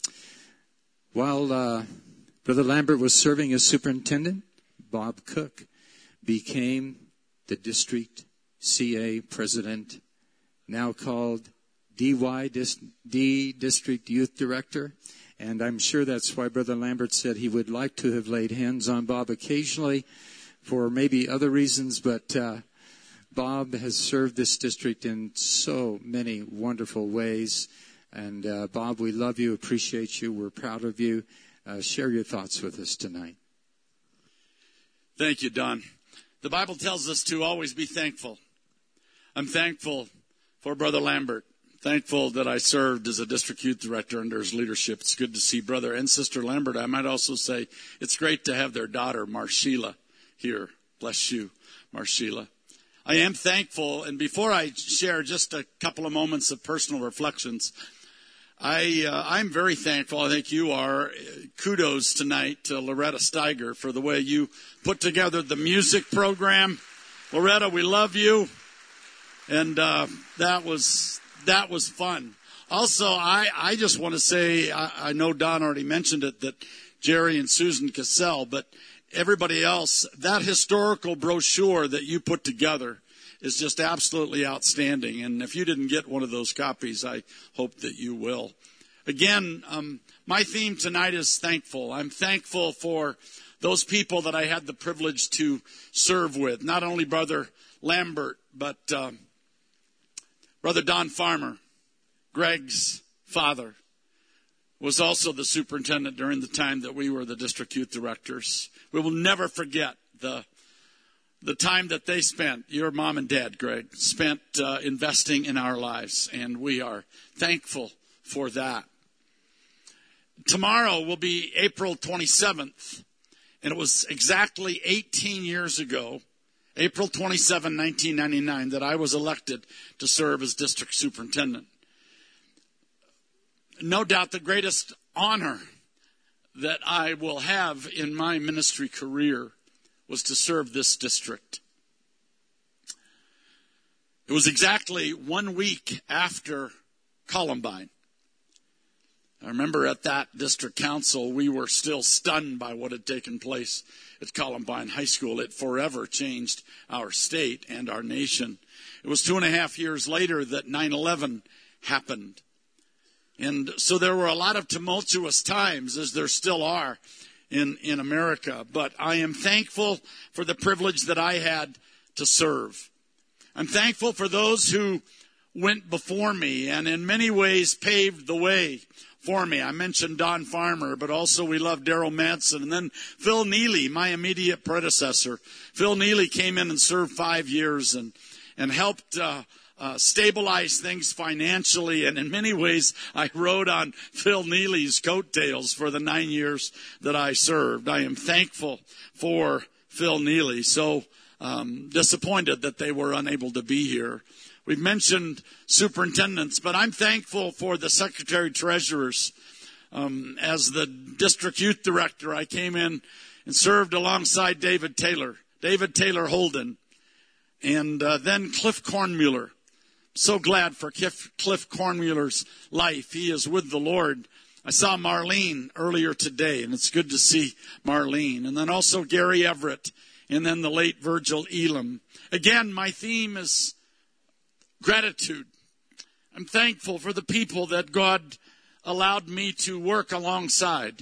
While uh, Brother Lambert was serving as superintendent, Bob Cook became the district C A president, now called D Y, D District Youth Director. And I'm sure that's why Brother Lambert said he would like to have laid hands on Bob occasionally for maybe other reasons, but uh, Bob has served this district in so many wonderful ways. And uh, Bob, we love you, appreciate you, we're proud of you. Uh, share your thoughts with us tonight. Thank you, Don. The Bible tells us to always be thankful. I'm thankful for Brother Lambert. Thankful that I served as a district youth director under his leadership. It's good to see Brother and Sister Lambert. I might also say it's great to have their daughter, Marshila, here. Bless you, Marshila. I am thankful, and before I share just a couple of moments of personal reflections, I, uh, I'm very thankful, I think you are. Kudos tonight to Loretta Steiger for the way you put together the music program. Loretta, we love you. And uh, that was that was fun. Also, I, I just want to say, I, I know Don already mentioned it, that Jerry and Susan Cassell, but everybody else, that historical brochure that you put together is just absolutely outstanding. And if you didn't get one of those copies, I hope that you will. Again, um, my theme tonight is thankful. I'm thankful for those people that I had the privilege to serve with. Not only Brother Lambert, but um, Brother Don Farmer, Greg's father, was also the superintendent during the time that we were the district youth directors. We will never forget the the time that they spent, your mom and dad, Greg, spent uh, investing in our lives, and we are thankful for that. Tomorrow will be April twenty-seventh, and it was exactly eighteen years ago, April twenty-seventh, nineteen ninety-nine, that I was elected to serve as district superintendent. No doubt the greatest honor that I will have in my ministry career was to serve this district. It was exactly one week after Columbine. I remember at that district council, we were still stunned by what had taken place at Columbine High School. It forever changed our state and our nation. It was two and a half years later that nine eleven happened. And so there were a lot of tumultuous times, as there still are in, in America. But I am thankful for the privilege that I had to serve. I'm thankful for those who went before me and in many ways paved the way for me. I mentioned Don Farmer, but also we love Daryl Manson. And then Phil Neely, my immediate predecessor. Phil Neely came in and served five years and, and helped uh, uh, stabilize things financially. And in many ways, I rode on Phil Neely's coattails for the nine years that I served. I am thankful for Phil Neely. So um, disappointed that they were unable to be here. We've mentioned superintendents, but I'm thankful for the secretary-treasurers. Um, as the district youth director, I came in and served alongside David Taylor, David Taylor Holden, and uh, then Cliff Kornmuller. So glad for Cliff, Cliff Kornmuller's life. He is with the Lord. I saw Marlene earlier today, and it's good to see Marlene. And then also Gary Everett, and then the late Virgil Elam. Again, my theme is gratitude. I'm thankful for the people that God allowed me to work alongside.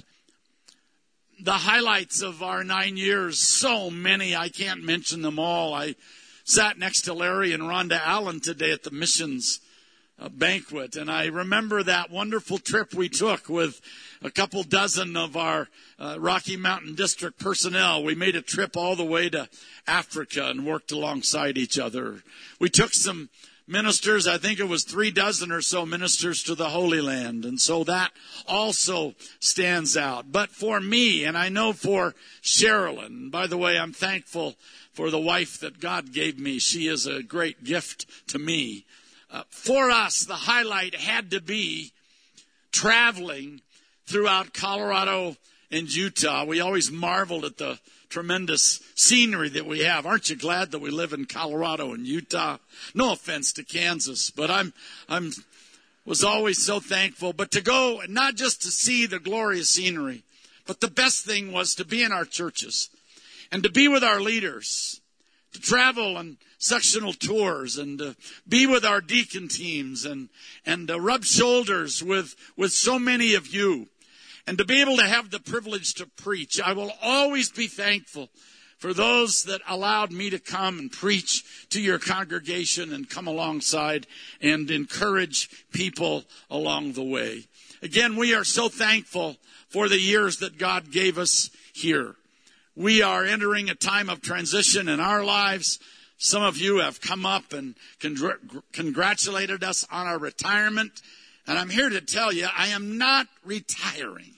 The highlights of our nine years, so many, I can't mention them all. I sat next to Larry and Rhonda Allen today at the missions uh, banquet, and I remember that wonderful trip we took with a couple dozen of our uh, Rocky Mountain District personnel. We made a trip all the way to Africa and worked alongside each other. We took some ministers, I think it was three dozen or so ministers to the Holy Land. And so that also stands out. But for me, and I know for Sherilyn, by the way, I'm thankful for the wife that God gave me. She is a great gift to me. Uh, for us, the highlight had to be traveling throughout Colorado and Utah. We always marveled at the tremendous scenery that we have. Aren't you glad that we live in Colorado and Utah? No offense to Kansas, but I'm I'm was always so thankful. But to go, not just to see the glorious scenery, but the best thing was to be in our churches and to be with our leaders, to travel on sectional tours and to be with our deacon teams and, and to rub shoulders with, with so many of you and to be able to have the privilege to preach. I will always be thankful for those that allowed me to come and preach to your congregation and come alongside and encourage people along the way. Again, we are so thankful for the years that God gave us here. We are entering a time of transition in our lives. Some of you have come up and congr- congratulated us on our retirement. And I'm here to tell you, I am not retiring.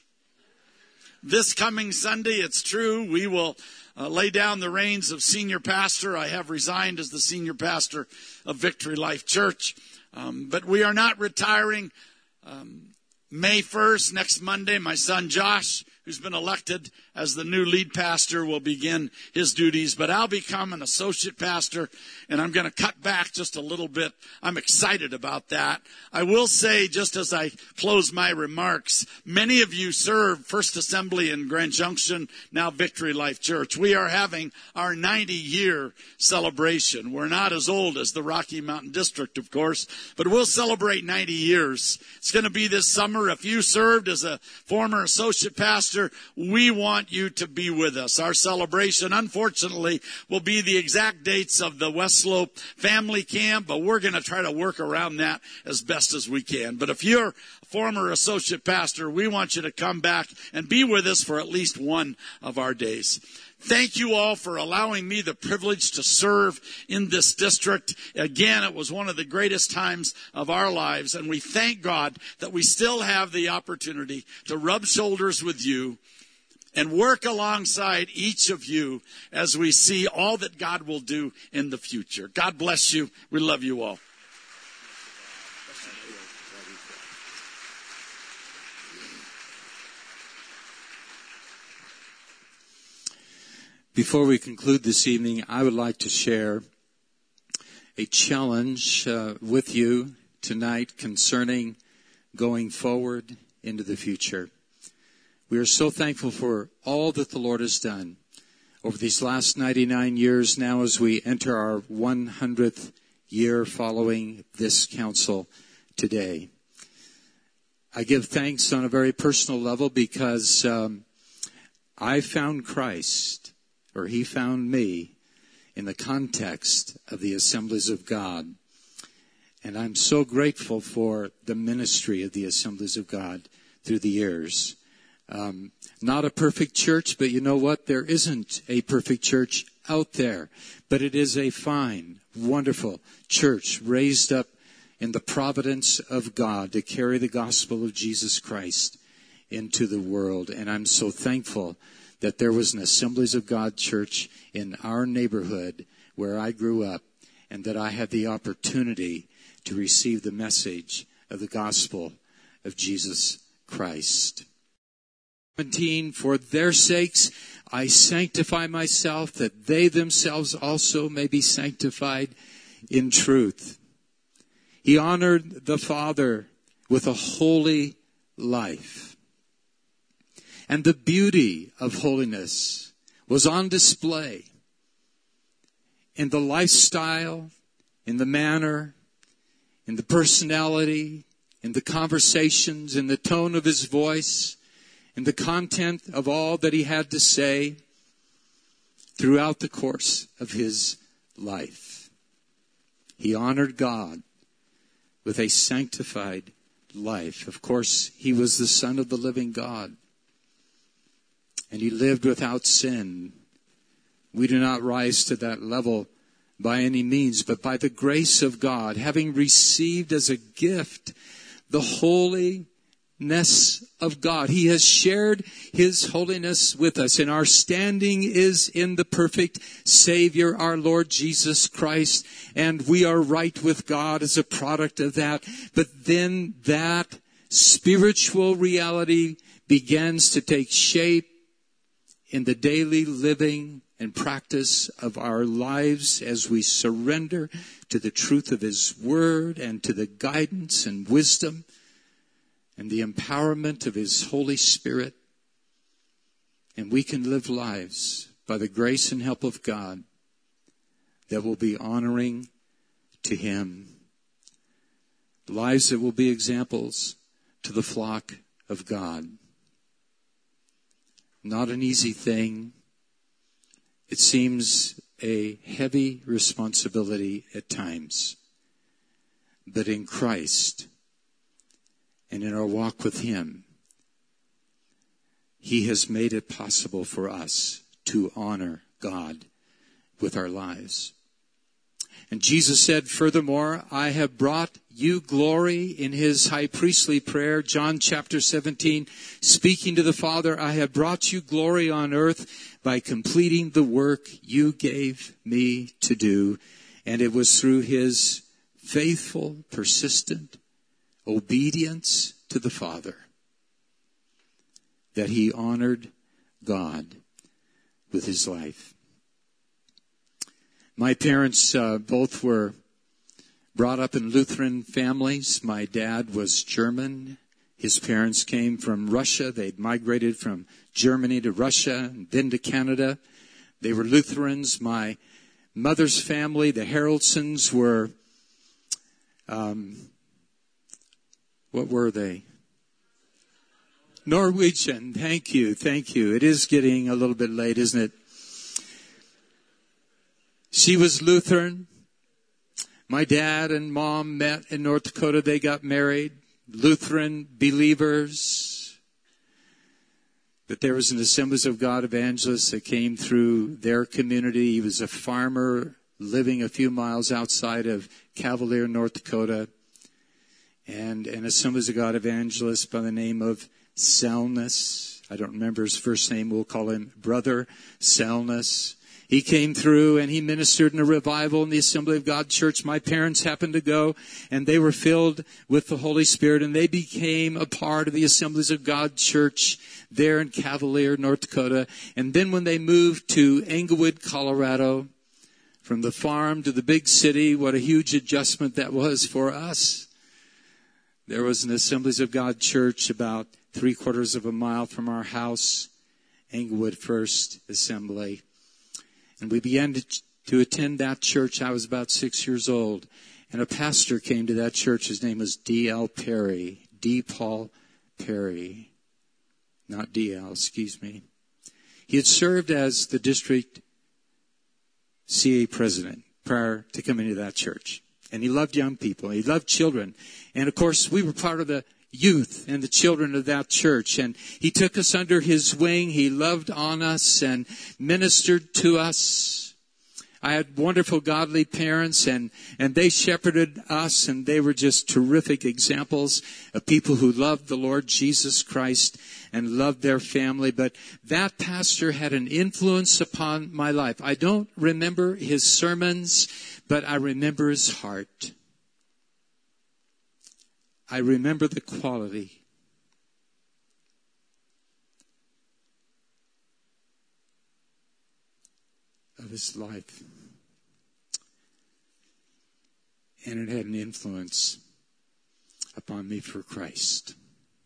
This coming Sunday, it's true, we will uh, lay down the reins of senior pastor. I have resigned as the senior pastor of Victory Life Church. Um, but we are not retiring. Um, May first, next Monday, my son Josh, who's been elected as the new lead pastor, will begin his duties. But I'll become an associate pastor, and I'm going to cut back just a little bit. I'm excited about that. I will say, just as I close my remarks, many of you served First Assembly in Grand Junction, now Victory Life Church. We are having our ninety-year celebration. We're not as old as the Rocky Mountain District, of course, but we'll celebrate ninety years. It's going to be this summer. If you served as a former associate pastor, we want you to be with us. Our celebration, unfortunately, will be the exact dates of the West Slope family camp, but we're going to try to work around that as best as we can. But if you're a former associate pastor, we want you to come back and be with us for at least one of our days. Thank you all for allowing me the privilege to serve in this district. Again, it was one of the greatest times of our lives, and we thank God that we still have the opportunity to rub shoulders with you and work alongside each of you as we see all that God will do in the future. God bless you. We love you all. Before we conclude this evening, I would like to share a challenge uh, with you tonight concerning going forward into the future. We are so thankful for all that the Lord has done over these last ninety-nine years now as we enter our one hundredth year following this council today. I give thanks on a very personal level because um, I found Christ, or he found me, in the context of the Assemblies of God. And I'm so grateful for the ministry of the Assemblies of God through the years. Um, not a perfect church, but you know what? There isn't a perfect church out there. But it is a fine, wonderful church raised up in the providence of God to carry the gospel of Jesus Christ into the world. And I'm so thankful that there was an Assemblies of God church in our neighborhood where I grew up, and that I had the opportunity to receive the message of the gospel of Jesus Christ. seventeen, for their sakes I sanctify myself, that they themselves also may be sanctified in truth. He honored the Father with a holy life. And the beauty of holiness was on display in the lifestyle, in the manner, in the personality, in the conversations, in the tone of his voice, in the content of all that he had to say throughout the course of his life. He honored God with a sanctified life. Of course, he was the Son of the living God. And he lived without sin. We do not rise to that level by any means, but by the grace of God, having received as a gift the holiness of God. He has shared his holiness with us, and our standing is in the perfect Savior, our Lord Jesus Christ, and we are right with God as a product of that. But then that spiritual reality begins to take shape in the daily living and practice of our lives as we surrender to the truth of His Word and to the guidance and wisdom and the empowerment of His Holy Spirit. And we can live lives by the grace and help of God that will be honoring to Him. Lives that will be examples to the flock of God. Not an easy thing. It seems a heavy responsibility at times. But in Christ and in our walk with Him, He has made it possible for us to honor God with our lives. And Jesus said, furthermore, I have brought you glory in His high priestly prayer. John chapter seventeen, speaking to the Father, I have brought you glory on earth by completing the work you gave me to do. And it was through His faithful, persistent obedience to the Father that He honored God with His life. My parents uh, both were brought up in Lutheran families. My dad was German. His parents came from Russia. They'd migrated from Germany to Russia and then to Canada. They were Lutherans. My mother's family, the Haraldsons, were, um, what were they? Norwegian. Thank you. Thank you. It is getting a little bit late, isn't it? She was Lutheran. My dad and mom met in North Dakota. They got married. Lutheran believers. But there was an Assemblies of God evangelist that came through their community. He was a farmer living a few miles outside of Cavalier, North Dakota. And an Assemblies of God evangelist by the name of Selness. I don't remember his first name. We'll call him Brother Selness. He came through and he ministered in a revival in the Assembly of God Church. My parents happened to go and they were filled with the Holy Spirit and they became a part of the Assemblies of God Church there in Cavalier, North Dakota. And then when they moved to Englewood, Colorado, from the farm to the big city, what a huge adjustment that was for us. There was an Assemblies of God Church about three quarters of a mile from our house, Englewood First Assembly. And we began to, to attend that church. I was about six years old. And a pastor came to that church. His name was D L Perry. D. Paul Perry. Not D L, excuse me. He had served as the district C A president prior to coming to that church. And he loved young people. He loved children. And of course, we were part of the youth and the children of that church. And he took us under his wing. He loved on us and ministered to us. I had wonderful godly parents and, and they shepherded us and they were just terrific examples of people who loved the Lord Jesus Christ and loved their family. But that pastor had an influence upon my life. I don't remember his sermons, but I remember his heart. I remember the quality of his life. And it had an influence upon me for Christ.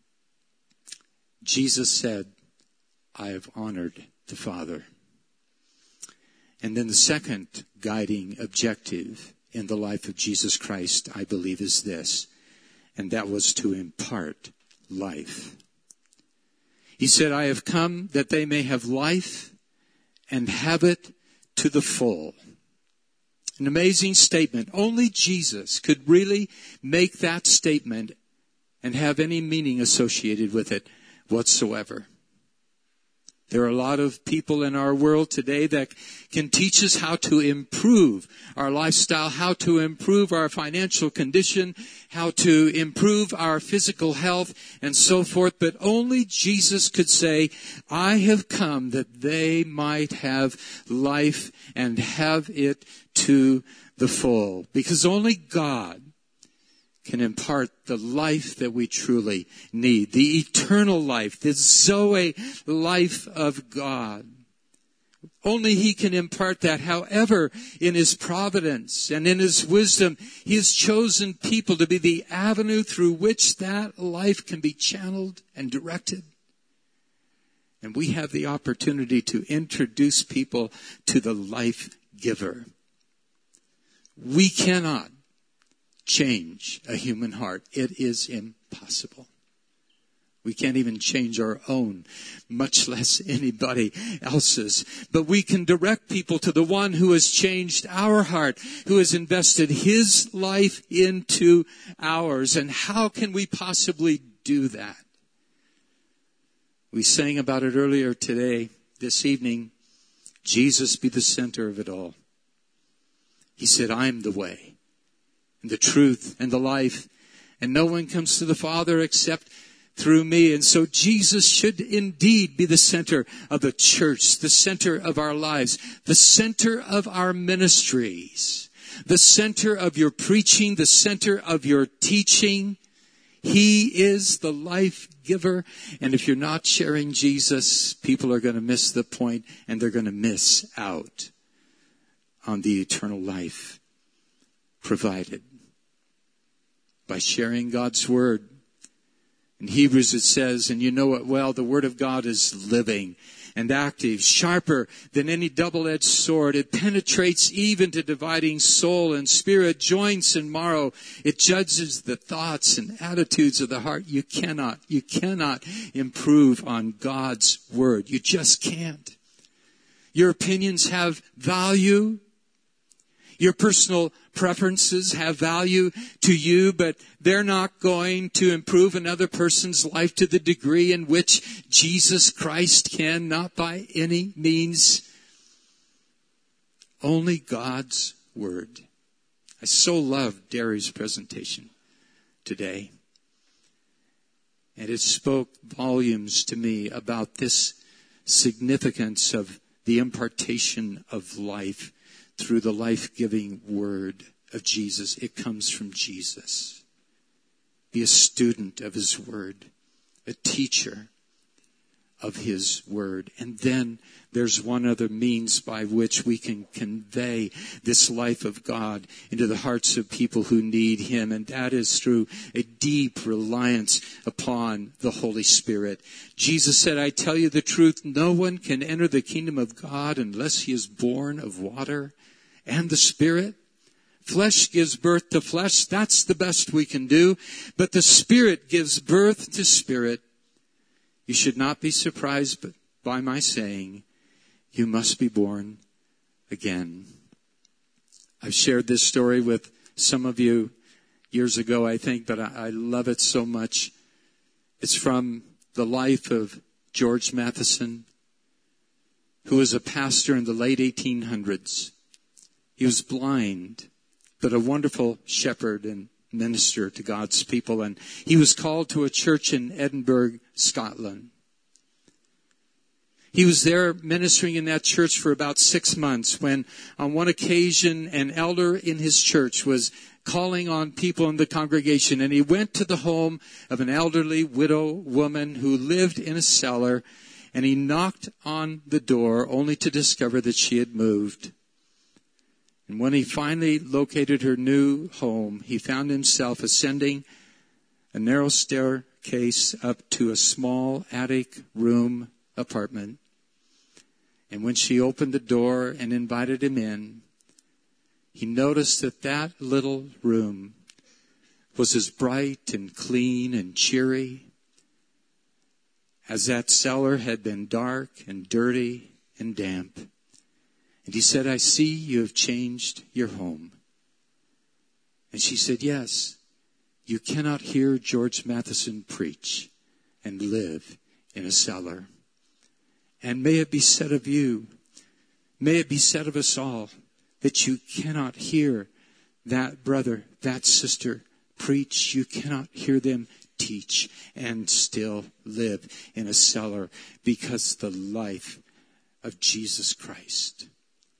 Jesus said, I have honored the Father. And then the second guiding objective in the life of Jesus Christ, I believe, is this. And that was to impart life. He said, I have come that they may have life and have it to the full. An amazing statement. Only Jesus could really make that statement and have any meaning associated with it whatsoever. There are a lot of people in our world today that can teach us how to improve our lifestyle, how to improve our financial condition, how to improve our physical health, and so forth. But only Jesus could say, I have come that they might have life and have it to the full. Because only God can impart the life that we truly need, the eternal life, the Zoe life of God. Only He can impart that. However, in His providence and in His wisdom, He has chosen people to be the avenue through which that life can be channeled and directed. And we have the opportunity to introduce people to the life giver. We cannot change a human heart. It is impossible. We can't even change our own, much less anybody else's. But we can direct people to the one who has changed our heart, who has invested His life into ours. And how can we possibly do that? We sang about it earlier today, this evening. Jesus be the center of it all. He said, I'm the way, and the truth, and the life. And no one comes to the Father except through me. And so Jesus should indeed be the center of the church, the center of our lives, the center of our ministries, the center of your preaching, the center of your teaching. He is the life giver. And if you're not sharing Jesus, people are going to miss the point, and they're going to miss out on the eternal life provided by sharing God's Word. In Hebrews it says, and you know it well, the Word of God is living and active, sharper than any double-edged sword. It penetrates even to dividing soul and spirit, joints and marrow. It judges the thoughts and attitudes of the heart. You cannot, you cannot improve on God's Word. You just can't. Your opinions have value. Your personal preferences have value to you, but they're not going to improve another person's life to the degree in which Jesus Christ can, not by any means. Only God's Word. I so loved Derry's presentation today. And it spoke volumes to me about this significance of the impartation of life through the life-giving Word of Jesus. It comes from Jesus. Be a student of His Word, a teacher of His Word. And then there's one other means by which we can convey this life of God into the hearts of people who need Him, and that is through a deep reliance upon the Holy Spirit. Jesus said, I tell you the truth, no one can enter the kingdom of God unless he is born of water and the Spirit. Flesh gives birth to flesh. That's the best we can do. But the Spirit gives birth to spirit. You should not be surprised by my saying, you must be born again. I've shared this story with some of you years ago, I think, but I, I love it so much. It's from the life of George Matheson, who was a pastor in the late eighteen hundreds. He was blind, but a wonderful shepherd and minister to God's people. And he was called to a church in Edinburgh, Scotland. He was there ministering in that church for about six months when on one occasion an elder in his church was calling on people in the congregation. And he went to the home of an elderly widow woman who lived in a cellar. And he knocked on the door only to discover that she had moved. And when he finally located her new home, he found himself ascending a narrow staircase up to a small attic room apartment. And when she opened the door and invited him in, he noticed that that little room was as bright and clean and cheery as that cellar had been dark and dirty and damp. And he said, I see you have changed your home. And she said, yes, you cannot hear George Matheson preach and live in a cellar. And may it be said of you, may it be said of us all, that you cannot hear that brother, that sister preach. You cannot hear them teach and still live in a cellar, because the life of Jesus Christ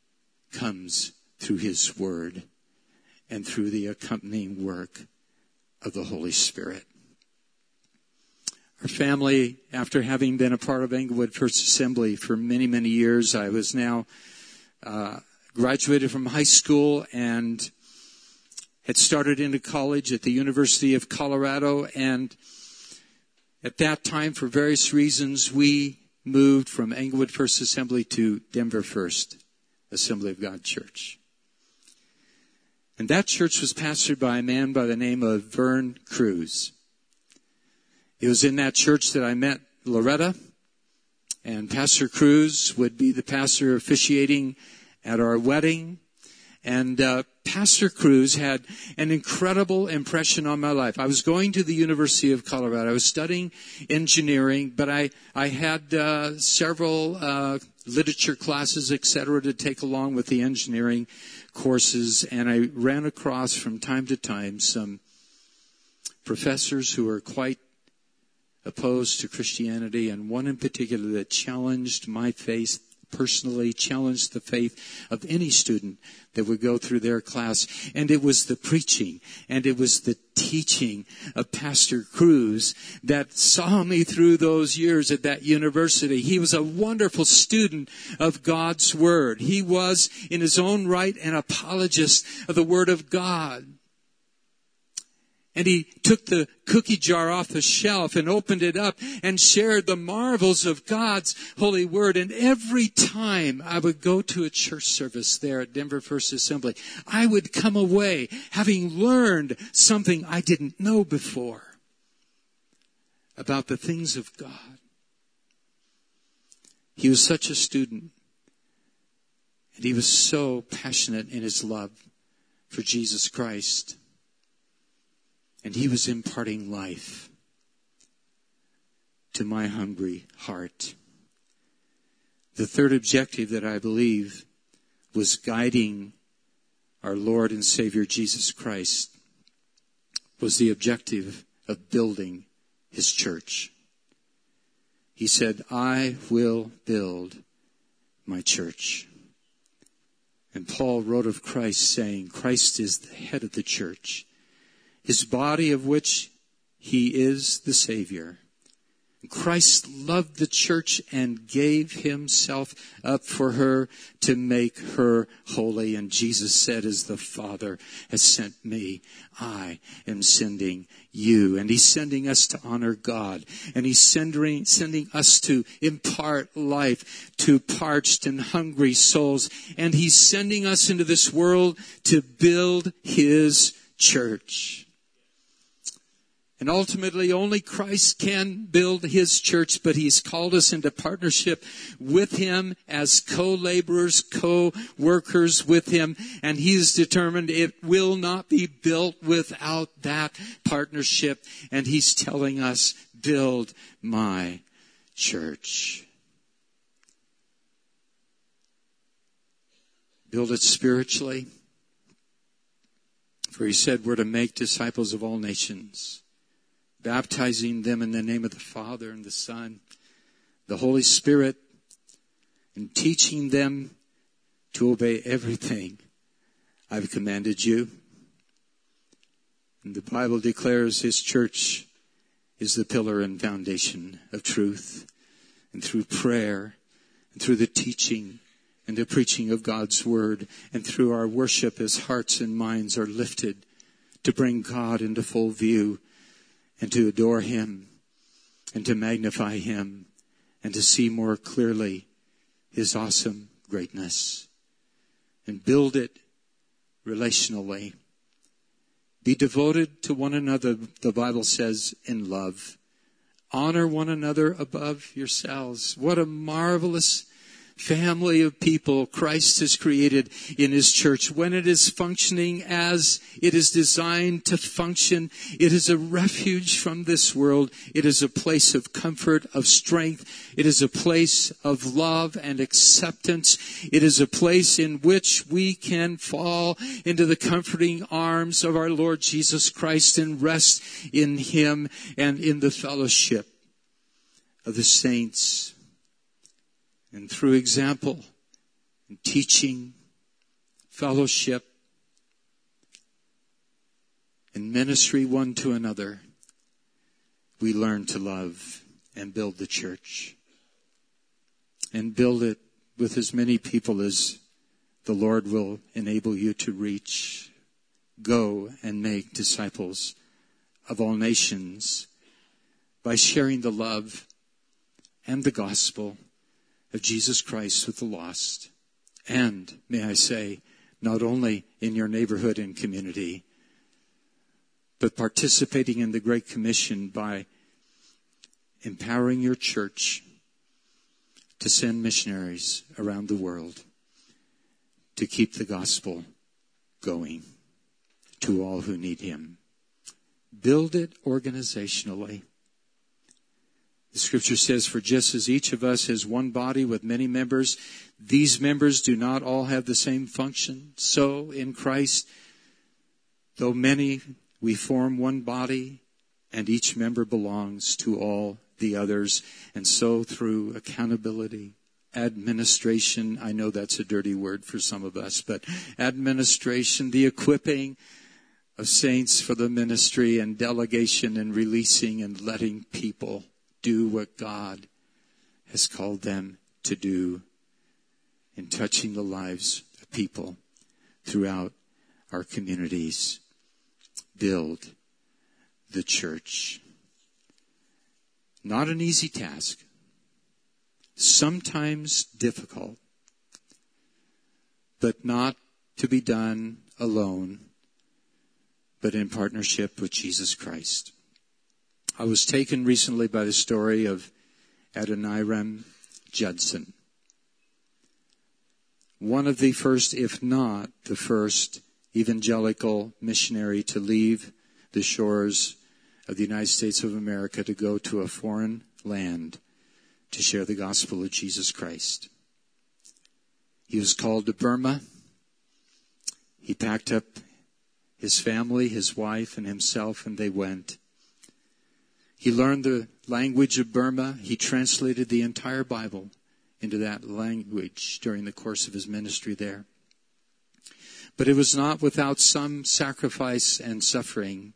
comes through His Word and through the accompanying work of the Holy Spirit. Our family, after having been a part of Englewood First Assembly for many, many years, I was now uh, graduated from high school and had started into college at the University of Colorado. And at that time, for various reasons, we moved from Englewood First Assembly to Denver First Assembly of God Church. And that church was pastored by a man by the name of Vern Cruz. It was in that church that I met Loretta, and Pastor Cruz would be the pastor officiating at our wedding. And uh, Pastor Cruz had an incredible impression on my life. I was going to the University of Colorado. I was studying engineering, but I, I had uh, several uh, literature classes, et cetera, to take along with the engineering courses. And I ran across from time to time some professors who were quite opposed to Christianity, and one in particular that challenged my faith personally, challenged the faith of any student that would go through their class. And it was the preaching and it was the teaching of Pastor Cruz that saw me through those years at that university. He was a wonderful student of God's Word. He was, in his own right, an apologist of the Word of God. And he took the cookie jar off the shelf and opened it up and shared the marvels of God's holy word. And every time I would go to a church service there at Denver First Assembly, I would come away having learned something I didn't know before about the things of God. He was such a student, and he was so passionate in his love for Jesus Christ. And he was imparting life to my hungry heart. The third objective that I believe was guiding our Lord and Savior Jesus Christ was the objective of building his church. He said, I will build my church. And Paul wrote of Christ saying, Christ is the head of the church, his body of which he is the Savior. Christ loved the church and gave himself up for her to make her holy. And Jesus said, as the Father has sent me, I am sending you. And he's sending us to honor God. And he's sending, sending us to impart life to parched and hungry souls. And he's sending us into this world to build his church. And ultimately, only Christ can build his church, but he's called us into partnership with him as co-laborers, co-workers with him. And he's determined it will not be built without that partnership. And he's telling us, build my church. Build it spiritually. For he said we're to make disciples of all nations, baptizing them in the name of the Father and the Son, the Holy Spirit, and teaching them to obey everything I've commanded you. And the Bible declares his church is the pillar and foundation of truth. And through prayer, and through the teaching and the preaching of God's word, and through our worship as hearts and minds are lifted to bring God into full view, and to adore him, and to magnify him, and to see more clearly his awesome greatness. And build it relationally. Be devoted to one another, the Bible says, in love. Honor one another above yourselves. What a marvelous family of people Christ has created in his church. When it is functioning as it is designed to function, it is a refuge from this world. It is a place of comfort, of strength. It is a place of love and acceptance. It is a place in which we can fall into the comforting arms of our Lord Jesus Christ and rest in him and in the fellowship of the saints. And through example and teaching, fellowship, In ministry one to another, we learn to love and build the church. And build it with as many people as the Lord will enable you to reach. Go and make disciples of all nations by sharing the love and the gospel of Jesus Christ with the lost. And, may I say, not only in your neighborhood and community, but participating in the Great Commission by empowering your church to send missionaries around the world to keep the gospel going to all who need him. Build it organizationally. The scripture says, for just as each of us has one body with many members, these members do not all have the same function. So in Christ, though many, we form one body, and each member belongs to all the others. And so through accountability, administration, I know that's a dirty word for some of us, but administration, the equipping of saints for the ministry, and delegation and releasing and letting people do what God has called them to do in touching the lives of people throughout our communities. Build the church. Not an easy task. Sometimes difficult. But not to be done alone, but in partnership with Jesus Christ. I was taken recently by the story of Adoniram Judson. One of the first, if not the first, evangelical missionary to leave the shores of the United States of America to go to a foreign land to share the gospel of Jesus Christ. He was called to Burma. He packed up his family, his wife, and himself, and they went. He learned the language of Burma. He translated the entire Bible into that language during the course of his ministry there. But it was not without some sacrifice and suffering.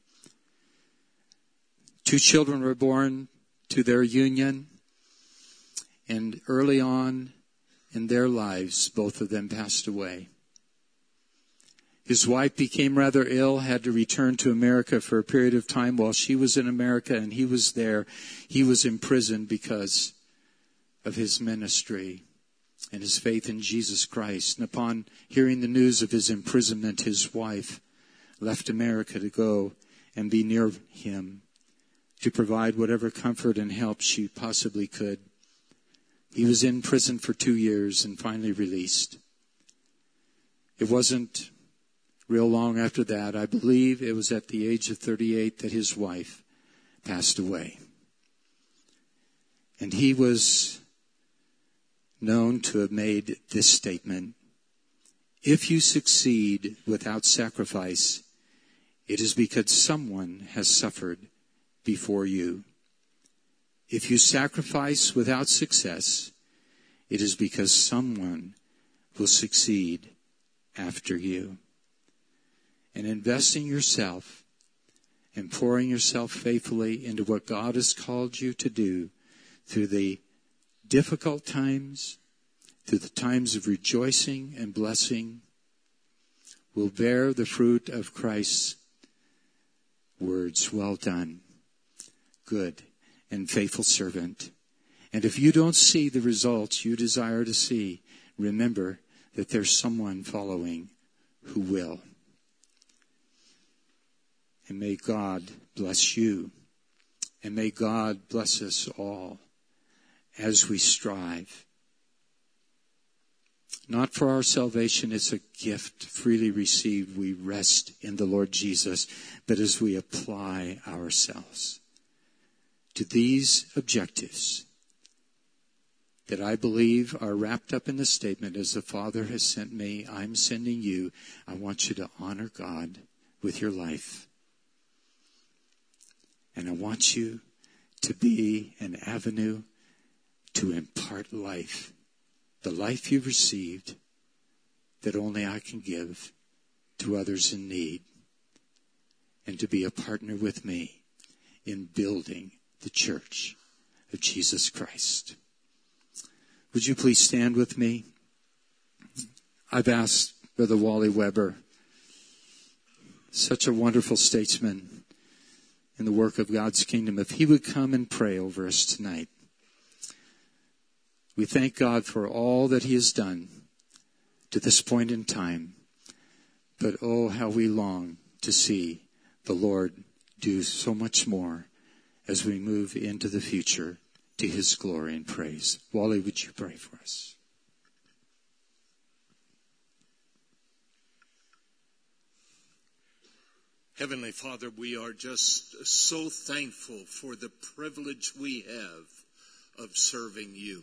Two children were born to their union, and early on in their lives, both of them passed away. His wife became rather ill, had to return to America for a period of time. While she was in America and he was there, he was imprisoned because of his ministry and his faith in Jesus Christ. And upon hearing the news of his imprisonment, his wife left America to go and be near him, to provide whatever comfort and help she possibly could. He was in prison for two years and finally released. It wasn't real long after that. I believe it was at the age of thirty-eight that his wife passed away. And he was known to have made this statement: if you succeed without sacrifice, it is because someone has suffered before you. If you sacrifice without success, it is because someone will succeed after you. And investing yourself and pouring yourself faithfully into what God has called you to do through the difficult times, through the times of rejoicing and blessing, will bear the fruit of Christ's words. Well done, good and faithful servant. And if you don't see the results you desire to see, remember that there's someone following who will. And may God bless you. And may God bless us all as we strive. Not for our salvation, it's a gift freely received. We rest in the Lord Jesus. But as we apply ourselves to these objectives that I believe are wrapped up in the statement, as the Father has sent me, I'm sending you. I want you to honor God with your life. And I want you to be an avenue to impart life. The life you've received that only I can give to others in need. and to be a partner with me in building the church of Jesus Christ. Would you please stand with me? I've asked Brother Wally Weber, such a wonderful statesman in the work of God's kingdom, if he would come and pray over us tonight. We thank God for all that he has done to this point in time. But oh, how we long to see the Lord do so much more as we move into the future to his glory and praise. Wally, would you pray for us? Heavenly Father, we are just so thankful for the privilege we have of serving you.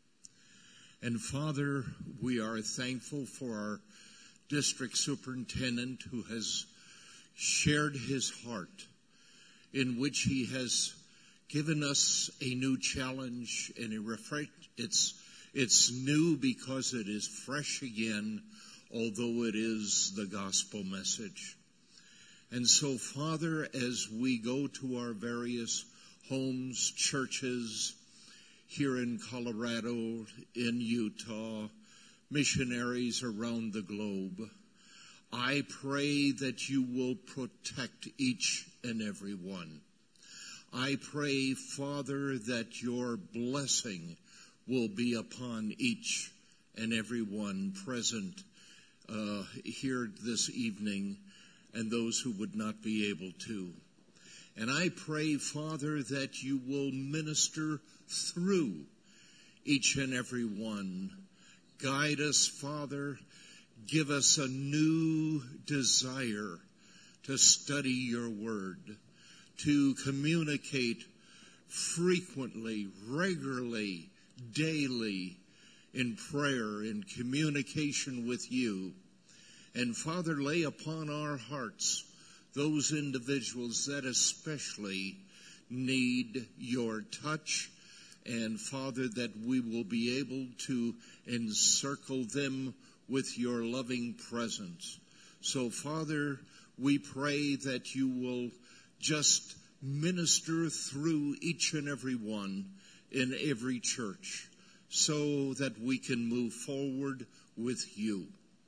And Father, we are thankful for our district superintendent who has shared his heart, in which he has given us a new challenge, and a refresh. It's, it's new because it is fresh again, although it is the gospel message. And so, Father, as we go to our various homes, churches, here in Colorado, in Utah, missionaries around the globe, I pray that you will protect each and every one. I pray, Father, that your blessing will be upon each and every one present uh, here this evening, and those who would not be able to. And I pray, Father, that you will minister through each and every one. Guide us, Father. Give us a new desire to study your word, to communicate frequently, regularly, daily in prayer, in communication with you. And Father, lay upon our hearts those individuals that especially need your touch. And Father, that we will be able to encircle them with your loving presence. So Father, we pray that you will just minister through each and every one in every church, so that we can move forward with you.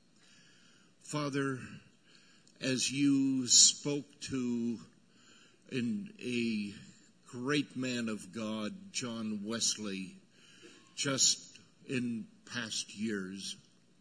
Father, as you spoke to in a great man of God, John Wesley, just in past years,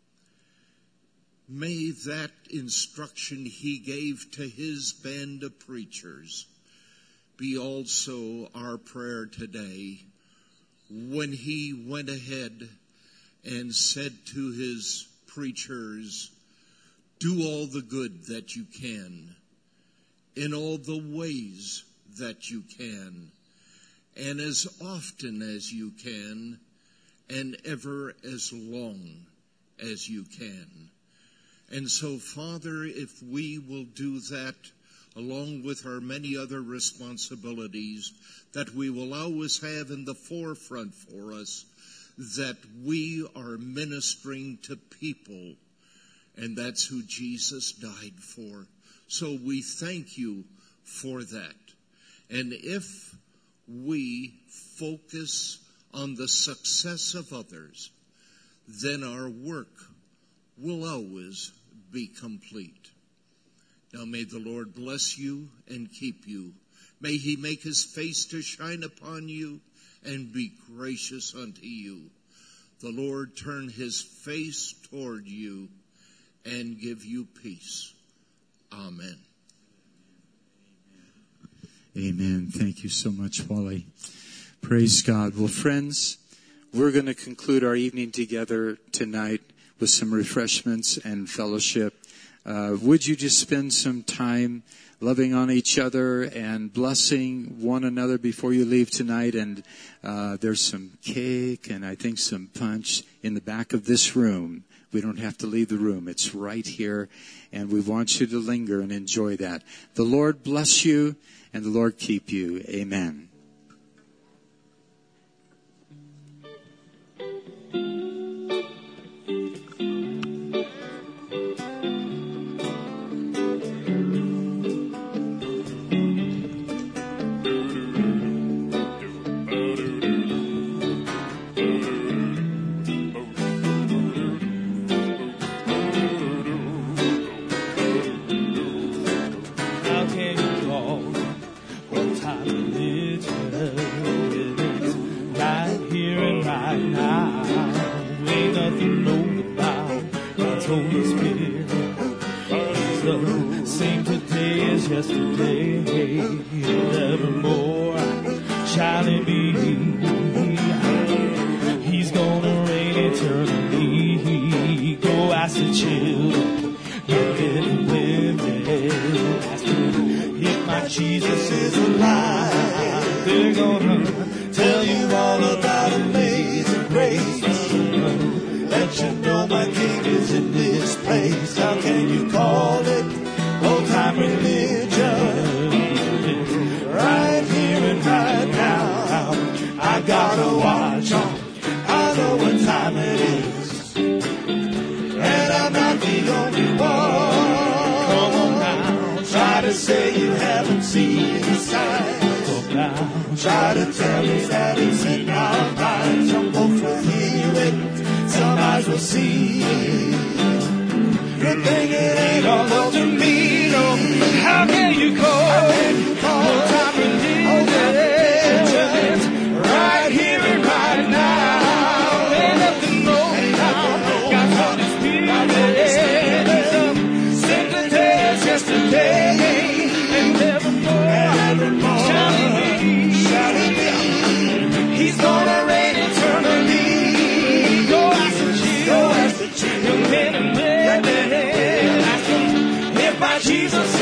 may that instruction he gave to his band of preachers be also our prayer today, when he went ahead and said to his preachers, do all the good that you can, in all the ways that you can, and as often as you can, and ever as long as you can. And so, Father, if we will do that, along with our many other responsibilities that we will always have in the forefront for us, that we are ministering to people. And that's who Jesus died for. So we thank you for that. And if we focus on the success of others, then our work will always be complete. Now may the Lord bless you and keep you. May he make his face to shine upon you and be gracious unto you. The Lord turn his face toward you and give you peace. Amen. Amen. Thank you so much, Wally. Praise God. Well, friends, we're going to conclude our evening together tonight with some refreshments and fellowship. Uh, would you just spend some time loving on each other and blessing one another before you leave tonight? And uh, there's some cake and I think some punch in the back of this room. We don't have to leave the room. It's right here, and we want you to linger and enjoy that. The Lord bless you, and the Lord keep you. Amen. Holy Spirit. The same today as yesterday, evermore shall it be. He's gonna reign eternally. Go ask the children, you're getting women. Ask them if my Jesus is alive. They're gonna tell you all about amazing grace. Let you know my King is in this place. How can you call it old-time religion? Right here and right now, I gotta watch on. I know what time it is, and I'm not the only one. Come on now, try to say you haven't seen the signs. Come now, try to tell me that it's in our minds. Some folks will hear it, some eyes will see. Good thing it ain't all up to me, no. How can you call it old-time religion? Right here and right now. Ain't nothing more now. God's Holy Spirit. Same today as yesterday, and evermore shall it be. Shall it be? He's gonna reign eternally. Go ask the children, young men and women. Ask them if my Jesus